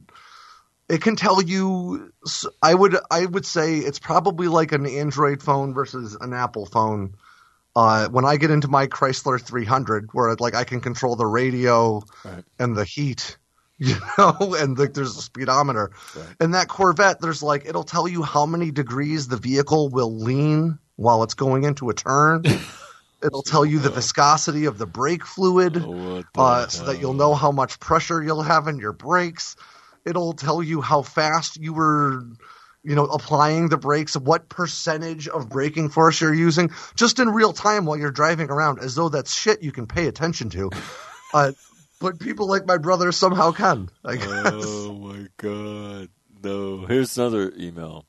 it can tell you. I would I would say it's probably like an Android phone versus an Apple phone. Uh, when I get into my Chrysler three hundred, where like I can control the radio right. and the heat, you know, and the, there's a speedometer. Right. And that Corvette, there's like it'll tell you how many degrees the vehicle will lean while it's going into a turn. It'll tell you the viscosity of the brake fluid oh, uh, so that you'll know how much pressure you'll have in your brakes. It'll tell you how fast you were, you know, applying the brakes, what percentage of braking force you're using, just in real time while you're driving around, as though that's shit you can pay attention to. Uh, but people like my brother somehow can, I guess. Oh, my God. No. Here's another email.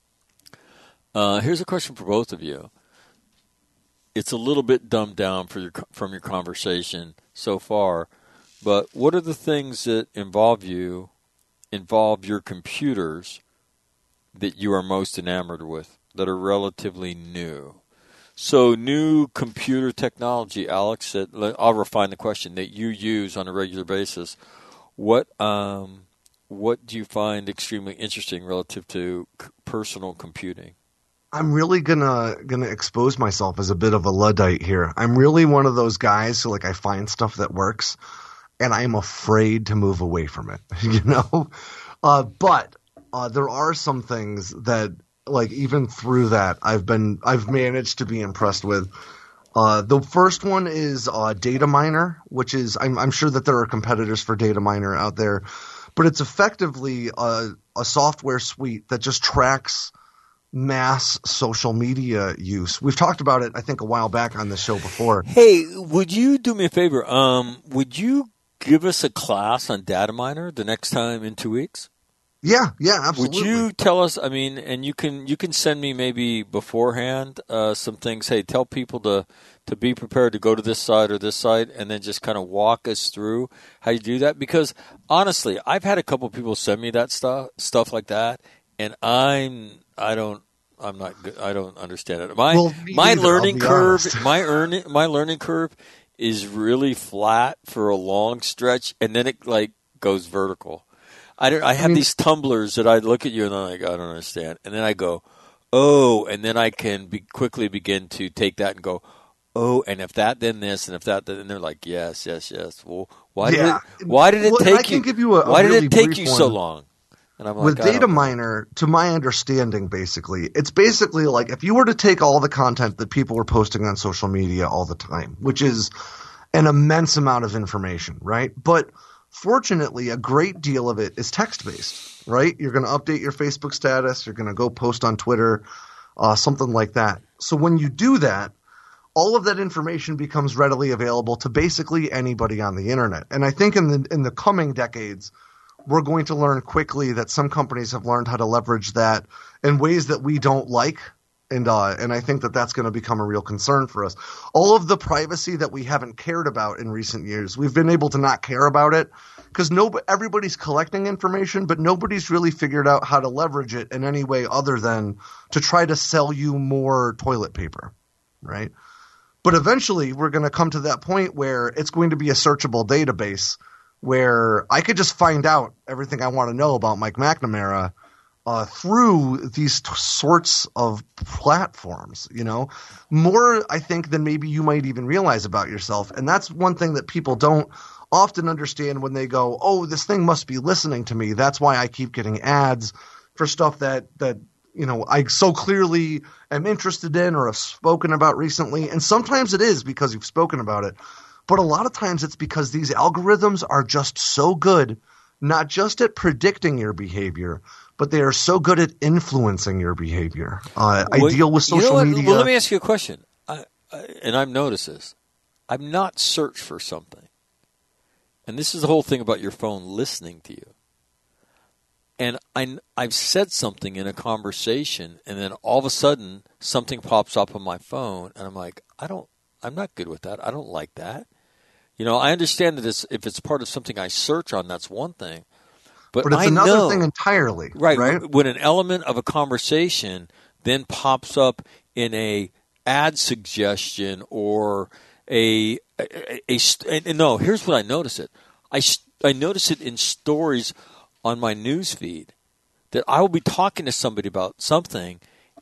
Uh, here's a question for both of you. It's a little bit dumbed down for your, from your conversation so far, but what are the things that involve you, involve your computers that you are most enamored with, that are relatively new? So new computer technology, Alex, that, I'll refine the question, that you use on a regular basis. What um, what do you find extremely interesting relative to c- personal computing? I'm really gonna gonna expose myself as a bit of a Luddite here. I'm really one of those guys who like I find stuff that works, and I'm afraid to move away from it. You know, uh, but uh, there are some things that like even through that I've been I've managed to be impressed with. Uh, the first one is uh, Dataminr, which is I'm, I'm sure that there are competitors for Dataminr out there, but it's effectively a, a software suite that just tracks mass social media use. We've talked about it, I think, a while back on the show before. Hey, would you do me a favor? Um, would you give us a class on Dataminr the next time in two weeks? Yeah, yeah, absolutely. Would you tell us, I mean, and you can you can send me maybe beforehand uh, some things. Hey, tell people to, to be prepared to go to this site or this site, and then just kind of walk us through how you do that. Because honestly, I've had a couple of people send me that stuff, stuff like that, and I'm I don't I'm not good. I don't understand it. My well, my either, learning curve, honest. my earning my learning curve is really flat for a long stretch, and then it like goes vertical. I don't. I have I mean, these tumblers that I look at you and I'm like, I don't understand, and then I go, oh, and then I can be, quickly begin to take that and go, oh, and if that, then this, and if that, then they're like, yes, yes, yes. Well, why did Yeah. it? Why did it Well, I take can you? give you a- a why did really it take brief you so one. long? And I'm like, With I don't Data know. Miner, to my understanding, basically, it's basically like if you were to take all the content that people were posting on social media all the time, which is an immense amount of information, right? But fortunately, a great deal of it is text-based, right? You're going to update your Facebook status. You're going to go post on Twitter, uh, something like that. So when you do that, all of that information becomes readily available to basically anybody on the internet. And I think in the in the coming decades, we're going to learn quickly that some companies have learned how to leverage that in ways that we don't like. And uh, and I think that that's going to become a real concern for us. All of the privacy that we haven't cared about in recent years, we've been able to not care about it because no, everybody's collecting information, but nobody's really figured out how to leverage it in any way other than to try to sell you more toilet paper, right? But eventually we're going to come to that point where it's going to be a searchable database where I could just find out everything I want to know about Mike McNamara uh, through these t- sorts of platforms, you know, more, I think, than maybe you might even realize about yourself. And that's one thing that people don't often understand when they go, oh, this thing must be listening to me. That's why I keep getting ads for stuff that, that, you know, I so clearly am interested in or have spoken about recently. And sometimes it is because you've spoken about it. But a lot of times it's because these algorithms are just so good, not just at predicting your behavior, but they are so good at influencing your behavior. Uh, Well, I deal with you know social what? media. Well, let me ask you a question. I, I, and I've noticed this. I've not searched for something. And this is the whole thing about your phone listening to you. And I, I've said something in a conversation, and then all of a sudden something pops up on my phone, and I'm like, I don't, I'm not good with that. I don't like that. You know, I understand that it's, if it's part of something I search on, that's one thing. But, but it's I another know, thing entirely. right, Right. when an element of a conversation then pops up in a ad suggestion or a, a, a, a, a no, here's what I notice it. I, I notice it in stories on my news feed that I will be talking to somebody about something,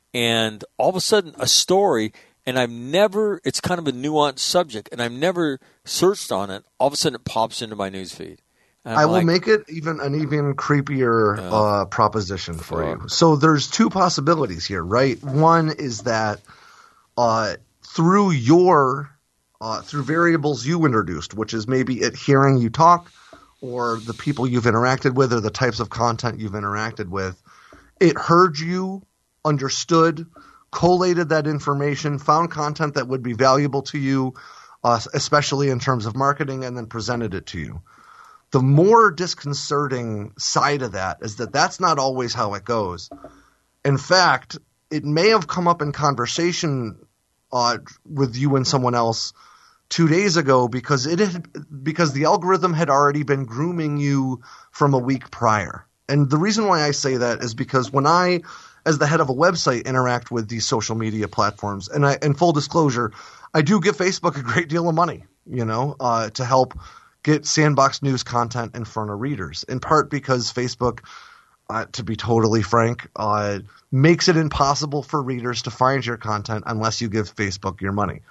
and all of a sudden a story, and I've never, it's kind of a nuanced subject, and I've never searched on it. All of a sudden it pops into my news feed. I will like, make it even an even creepier Yeah. uh, proposition for Fuck. you. So there's two possibilities here, right? One is that uh, through your uh, through variables you introduced, which is maybe it hearing you talk, or the people you've interacted with, or the types of content you've interacted with, it heard you, understood, collated that information, found content that would be valuable to you, uh, especially in terms of marketing, and then presented it to you. The more disconcerting side of that is that that's not always how it goes. In fact, it may have come up in conversation uh, with you and someone else two days ago because it had, because the algorithm had already been grooming you from a week prior. And the reason why I say that is because when I, as the head of a website, interact with these social media platforms, and I, in full disclosure, I do give Facebook a great deal of money, you know, uh, to help get Sandbox News content in front of readers, in part because Facebook, uh, to be totally frank, uh, makes it impossible for readers to find your content unless you give Facebook your money.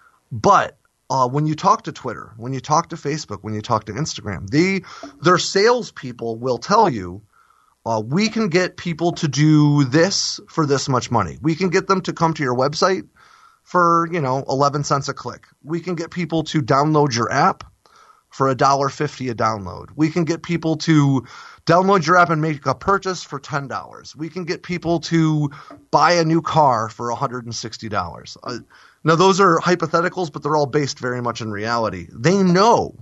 But uh, when you talk to Twitter, when you talk to Facebook, when you talk to Instagram, they, their salespeople will tell you, uh, we can get people to do this for this much money. We can get them to come to your website for, you know, eleven cents a click. We can get people to download your app for one dollar fifty a download. We can get people to download your app and make a purchase for ten dollars. We can get people to buy a new car for one hundred sixty dollars. Uh, now, those are hypotheticals, but they're all based very much in reality. They know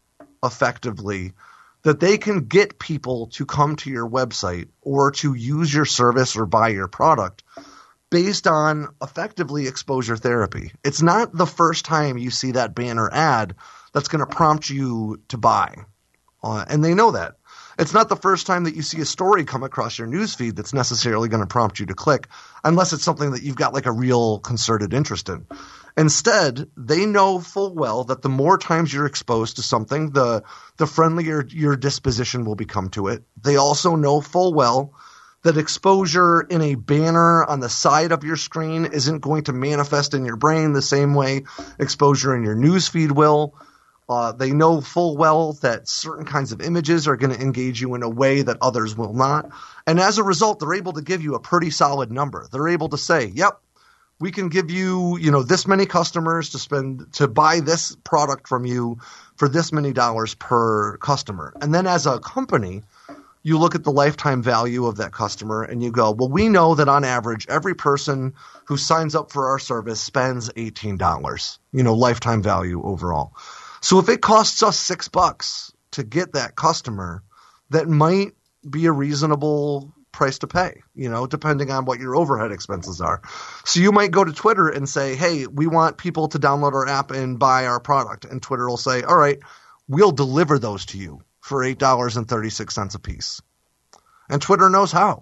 effectively that they can get people to come to your website or to use your service or buy your product based on effectively exposure therapy. It's not the first time you see that banner ad that's going to prompt you to buy. Uh, and they know that. It's not the first time that you see a story come across your newsfeed that's necessarily going to prompt you to click, unless it's something that you've got like a real concerted interest in. Instead, they know full well that the more times you're exposed to something, the the friendlier your disposition will become to it. They also know full well that exposure in a banner on the side of your screen isn't going to manifest in your brain the same way exposure in your newsfeed will. Uh, they know full well that certain kinds of images are going to engage you in a way that others will not. And as a result, they're able to give you a pretty solid number. They're able to say, yep, we can give you, you know, this many customers to spend, to buy this product from you for this many dollars per customer. And then as a company, you look at the lifetime value of that customer and you go, well, we know that on average, every person who signs up for our service spends eighteen dollars, you know, lifetime value overall. So if it costs us six bucks to get that customer, that might be a reasonable price to pay, you know, depending on what your overhead expenses are. So you might go to Twitter and say, hey, we want people to download our app and buy our product. And Twitter will say, all right, we'll deliver those to you for eight dollars and thirty-six cents a piece. And Twitter knows how.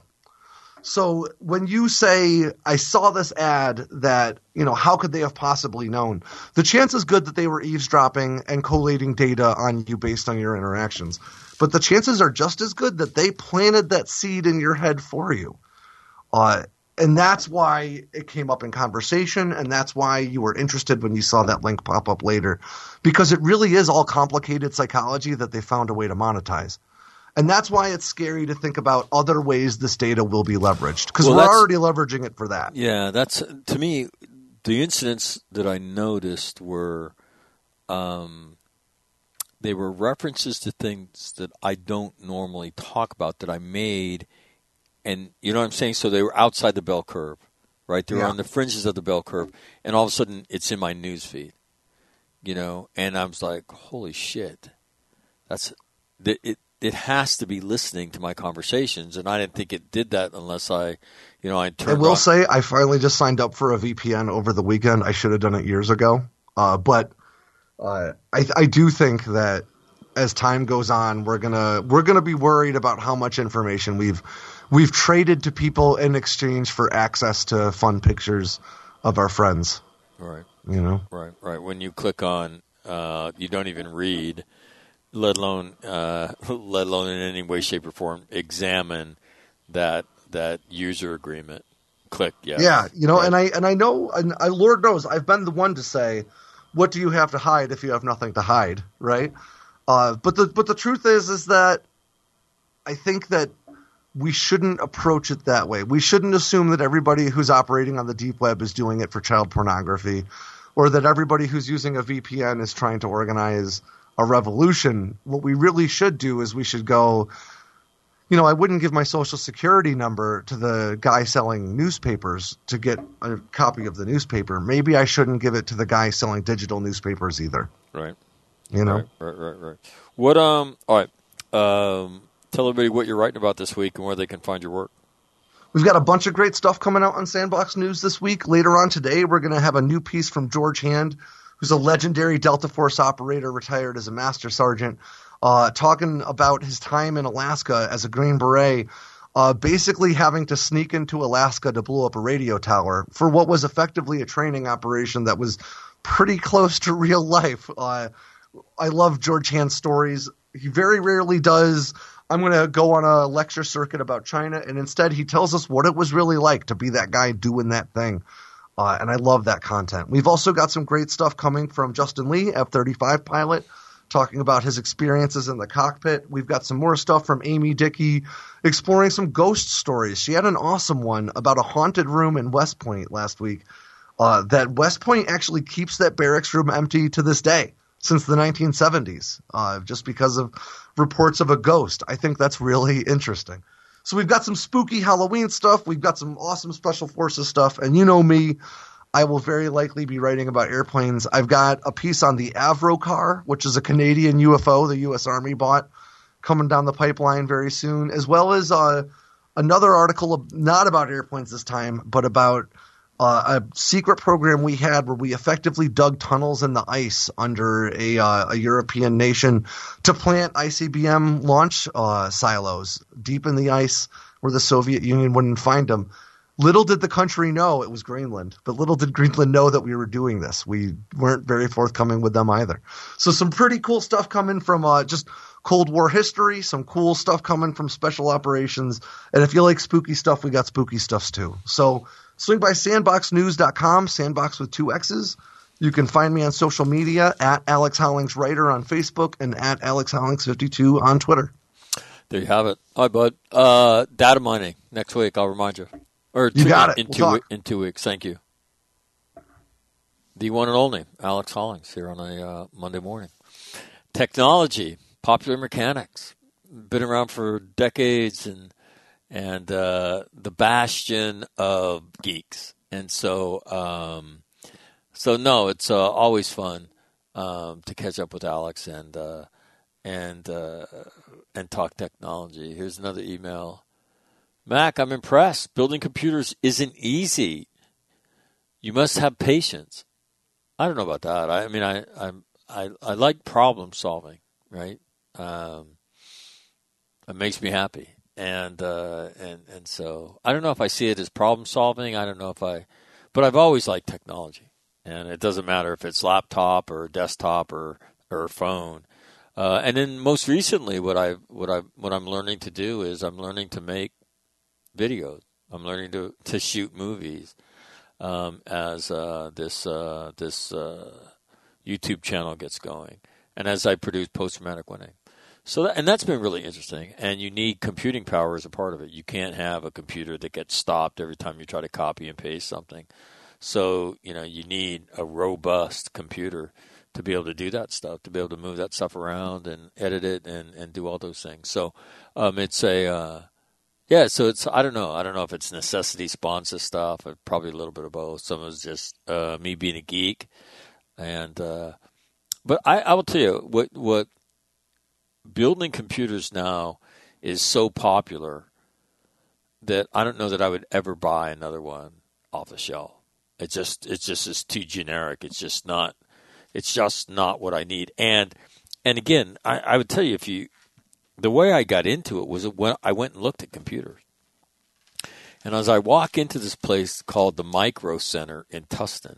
So when you say, I saw this ad that, you know, how could they have possibly known? The chance is good that they were eavesdropping and collating data on you based on your interactions. But the chances are just as good that they planted that seed in your head for you. Uh, and that's why it came up in conversation, and that's why you were interested when you saw that link pop up later. Because it really is all complicated psychology that they found a way to monetize. And that's why it's scary to think about other ways this data will be leveraged, because well, we're already leveraging it for that. Yeah, that's to me, the incidents that I noticed were um, they were references to things that I don't normally talk about that I made, and you know what I'm saying? So they were outside the bell curve, right? They were yeah. on the fringes of the bell curve, and all of a sudden it's in my news feed, you know, and I was like, holy shit, that's it. it It has to be listening to my conversations, and I didn't think it did that unless I, you know, I turned I will on. say I finally just signed up for a V P N over the weekend. I should have done it years ago. Uh, but uh, I, I do think that as time goes on, we're gonna we're gonna be worried about how much information we've we've traded to people in exchange for access to fun pictures of our friends. Right. You know. Right. Right. When you click on, uh, you don't even read. Let alone, uh, let alone in any way, shape, or form, examine that that user agreement. Click, yes. Yeah, you know, right. and I and I know, and I, Lord knows, I've been the one to say, "What do you have to hide if you have nothing to hide?" Right? Uh, but the but the truth is, is that I think that we shouldn't approach it that way. We shouldn't assume that everybody who's operating on the deep web is doing it for child pornography, or that everybody who's using a V P N is trying to organize a revolution. What we really should do is we should go, you know, I wouldn't give my social security number to the guy selling newspapers to get a copy of the newspaper. Maybe I shouldn't give it to the guy selling digital newspapers either. Right. You know? Right, right, right, right. What, um, all right. Um, tell everybody what you're writing about this week and where they can find your work. We've got a bunch of great stuff coming out on Sandbox News this week. Later on today, we're going to have a new piece from George Hand, who's a legendary Delta Force operator, retired as a master sergeant, uh, talking about his time in Alaska as a Green Beret, uh, basically having to sneak into Alaska to blow up a radio tower for what was effectively a training operation that was pretty close to real life. Uh, I love George Hand's stories. He very rarely does, I'm going to go on a lecture circuit about China, and instead he tells us what it was really like to be that guy doing that thing. Uh, and I love that content. We've also got some great stuff coming from Justin Lee, F thirty-five pilot, talking about his experiences in the cockpit. We've got some more stuff from Amy Dickey exploring some ghost stories. She had an awesome one about a haunted room in West Point last week. Uh, that West Point actually keeps that barracks room empty to this day since the nineteen seventies, uh, just because of reports of a ghost. I think that's really interesting. So we've got some spooky Halloween stuff. We've got some awesome Special Forces stuff. And you know me, I will very likely be writing about airplanes. I've got a piece on the Avro car, which is a Canadian U F O the U S Army bought, coming down the pipeline very soon, as well as uh, another article, not about airplanes this time, but about uh, a secret program we had where we effectively dug tunnels in the ice under a, uh, a European nation to plant I C B M launch uh, silos deep in the ice where the Soviet Union wouldn't find them. Little did the country know it was Greenland, but little did Greenland know that we were doing this. We weren't very forthcoming with them either. So some pretty cool stuff coming from uh, just Cold War history, some cool stuff coming from special operations. And if you like spooky stuff, we got spooky stuffs too. So swing by sandbox news dot com, sandbox with two X's. You can find me on social media at Alex Hollings Writer on Facebook and at Alex Hollings fifty-two on Twitter. There you have it. All right, bud. Uh, data mining next week, I'll remind you. Or two, you got it. In, We'll two, in two weeks. Thank you. The one and only Alex Hollings here on a uh, Monday morning. Technology, popular mechanics, been around for decades and and uh, the bastion of geeks. And so, um, so no, it's uh, always fun um, to catch up with Alex and uh, and uh, and talk technology. Here's another email. Mac, I'm impressed. Building computers isn't easy. You must have patience. I don't know about that. I, I mean, I, I I I like problem solving, right? Um, it makes me happy, and uh, and and so I don't know if I see it as problem solving. I don't know if I, but I've always liked technology, and it doesn't matter if it's laptop or desktop or or phone. Uh, and then most recently, what I what I what I'm learning to do is I'm learning to make videos. I'm learning to, to shoot movies um, as uh, this uh, this uh, YouTube channel gets going, and as I produce post-traumatic winning. So that, and that's been really interesting. And you need computing power as a part of it. You can't have a computer that gets stopped every time you try to copy and paste something. So you know you need a robust computer to be able to do that stuff, to be able to move that stuff around and edit it and, and do all those things. So um, it's a uh, Yeah, so it's, I don't know. I don't know if it's necessity spawns this stuff, or probably a little bit of both. Some of it's just uh, me being a geek. And, uh, but I, I will tell you, what, what building computers now is so popular that I don't know that I would ever buy another one off the shelf. It just, it's just is too generic. It's just not, it's just not what I need. And, and again, I, I would tell you, if you, the way I got into it was when I went and looked at computers. And as I walk into this place called the Micro Center in Tustin,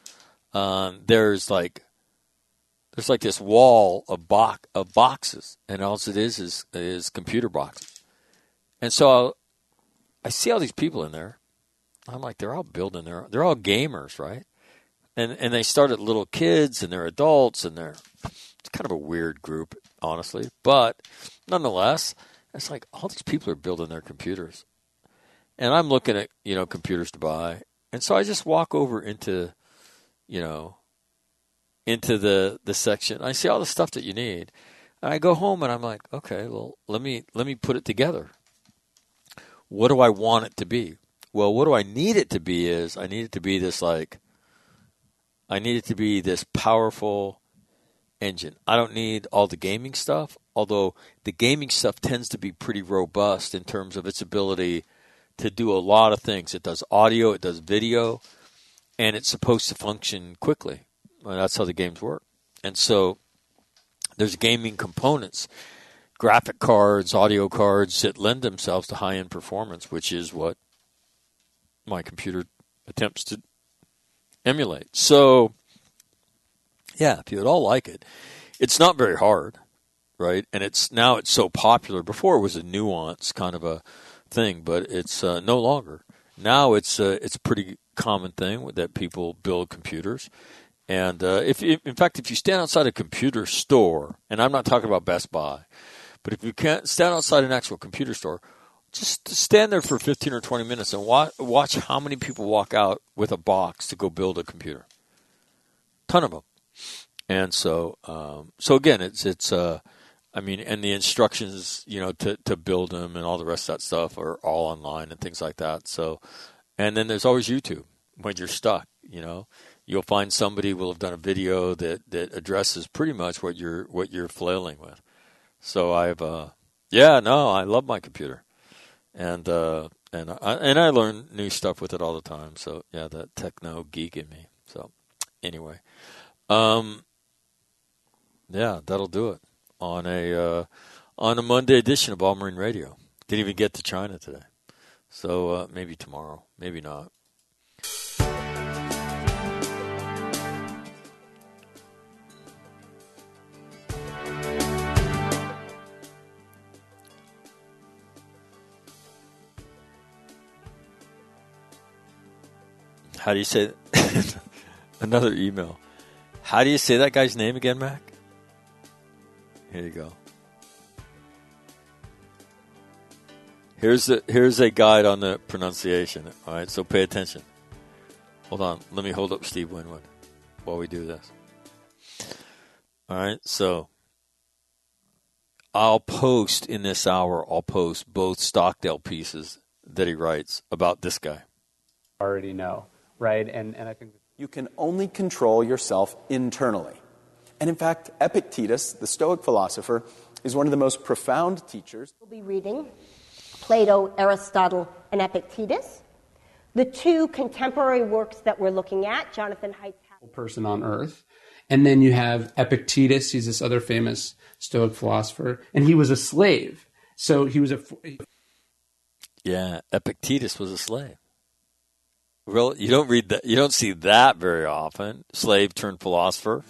um, there's like there's like this wall of box of boxes, and all it is is is computer boxes. And so I'll, I see all these people in there. I'm like, they're all building their, they're all gamers, right? And and they start at little kids, and they're adults, and they're it's kind of a weird group, honestly, but nonetheless, it's like all these people are building their computers. And I'm looking at, you know, computers to buy. And so I just walk over into, you know, into the, the section. I see all the stuff that you need. And I go home and I'm like, okay, well, let me let me put it together. What do I want it to be? Well, what do I need it to be is I need it to be this like, I need it to be this powerful engine. I don't need all the gaming stuff, although the gaming stuff tends to be pretty robust in terms of its ability to do a lot of things. It does audio, it does video, and it's supposed to function quickly. Well, that's how the games work. And so there's gaming components, graphic cards, audio cards that lend themselves to high-end performance, which is what my computer attempts to emulate. So yeah, if you would all like it. It's not very hard, right? And it's now it's so popular. Before it was a nuance kind of a thing, but it's uh, no longer. Now it's uh, it's a pretty common thing that people build computers. And uh, if, if in fact, if you stand outside a computer store, and I'm not talking about Best Buy, but if you can't stand outside an actual computer store, just stand there for fifteen or twenty minutes and watch, watch how many people walk out with a box to go build a computer. Ton of them. And so, um, so again, it's it's. Uh, I mean, and the instructions, you know, to, to build them and all the rest of that stuff are all online and things like that. So, and then there's always YouTube when you're stuck. You know, you'll find somebody will have done a video that, that addresses pretty much what you're what you're flailing with. So I've, uh, yeah, no, I love my computer, and uh, and I and I learn new stuff with it all the time. So yeah, that techno geek in me. So anyway. Um, yeah, that'll do it on a uh, on a Monday edition of All Marine Radio. Didn't even get to China today, So uh, maybe tomorrow, maybe not. How do you say another email? How do you say that guy's name again, Mac? Here you go. Here's a here's a guide on the pronunciation. All right, so pay attention. Hold on, let me hold up Steve Winwood while we do this. All right, so I'll post in this hour. I'll post both Stockdale pieces that he writes about this guy. Already know, right? And and I think you can only control yourself internally. And in fact, Epictetus, the Stoic philosopher, is one of the most profound teachers. We'll be reading Plato, Aristotle, and Epictetus. The two contemporary works that we're looking at, Jonathan Haidt's person on earth. And then you have Epictetus, he's this other famous Stoic philosopher, and he was a slave. So he was a... Yeah, Epictetus was a slave. Well, you don't read that. You don't see that very often. Slave turned philosopher.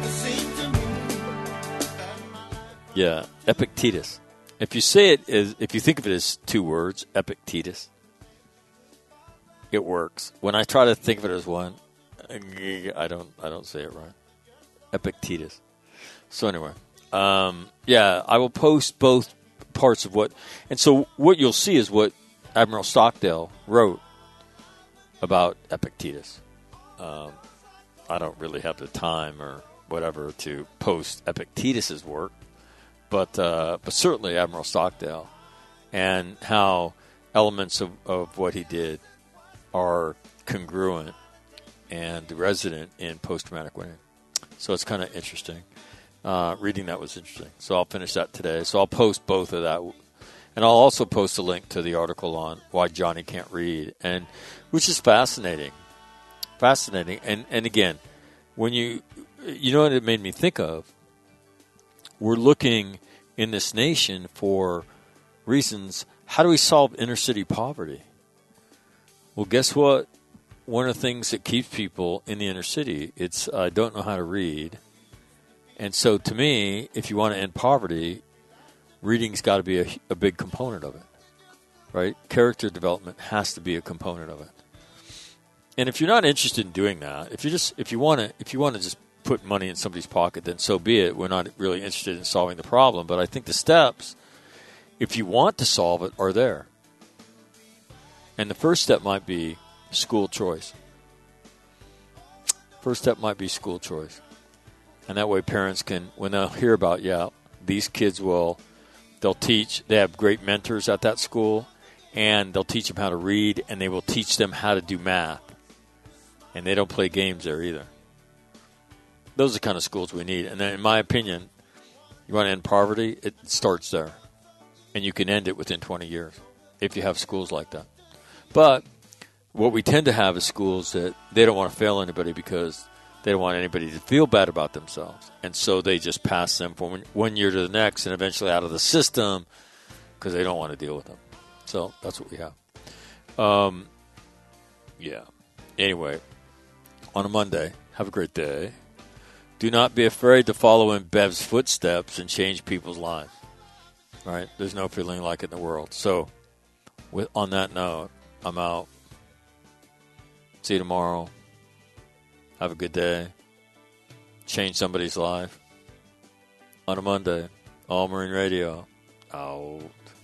Yeah, Epictetus. If you say it as, if you think of it as two words, Epictetus, it works. When I try to think of it as one, I don't. I don't say it right. Epictetus. So anyway, um, yeah, I will post both parts of what, and so what you'll see is what Admiral Stockdale wrote about Epictetus. Um, I don't really have the time or whatever to post Epictetus's work, but uh, but certainly Admiral Stockdale, and how elements of, of what he did are congruent and resident in post-traumatic winning. So it's kind of interesting. Uh, reading that was interesting. So I'll finish that today. So I'll post both of that. And I'll also post a link to the article on why Johnny can't read, and which is fascinating. Fascinating. And and again, when you you know what it made me think of? We're looking in this nation for reasons. How do we solve inner city poverty? Well, guess what? One of the things that keeps people in the inner city, it's I uh, don't know how to read. And so to me, if you want to end poverty, reading's got to be a, a big component of it, right? Character development has to be a component of it. And if you're not interested in doing that, if you just if you want to if you want to just put money in somebody's pocket, then so be it. We're not really interested in solving the problem, but I think the steps, if you want to solve it, are there. And the first step might be school choice. First step might be school choice. And that way parents can, when they'll hear about, yeah, these kids will, they'll teach, they have great mentors at that school, and they'll teach them how to read, and they will teach them how to do math. And they don't play games there either. Those are the kind of schools we need. And then, in my opinion, you want to end poverty, it starts there. And you can end it within twenty years if you have schools like that. But what we tend to have is schools that they don't want to fail anybody because they don't want anybody to feel bad about themselves. And so they just pass them from one year to the next and eventually out of the system because they don't want to deal with them. So that's what we have. Um, yeah. Anyway, on a Monday, have a great day. Do not be afraid to follow in Bev's footsteps and change people's lives. Right? There's no feeling like it in the world. So with, on that note, I'm out. See you tomorrow. Have a good day. Change somebody's life. On a Monday, All Marine Radio. Out.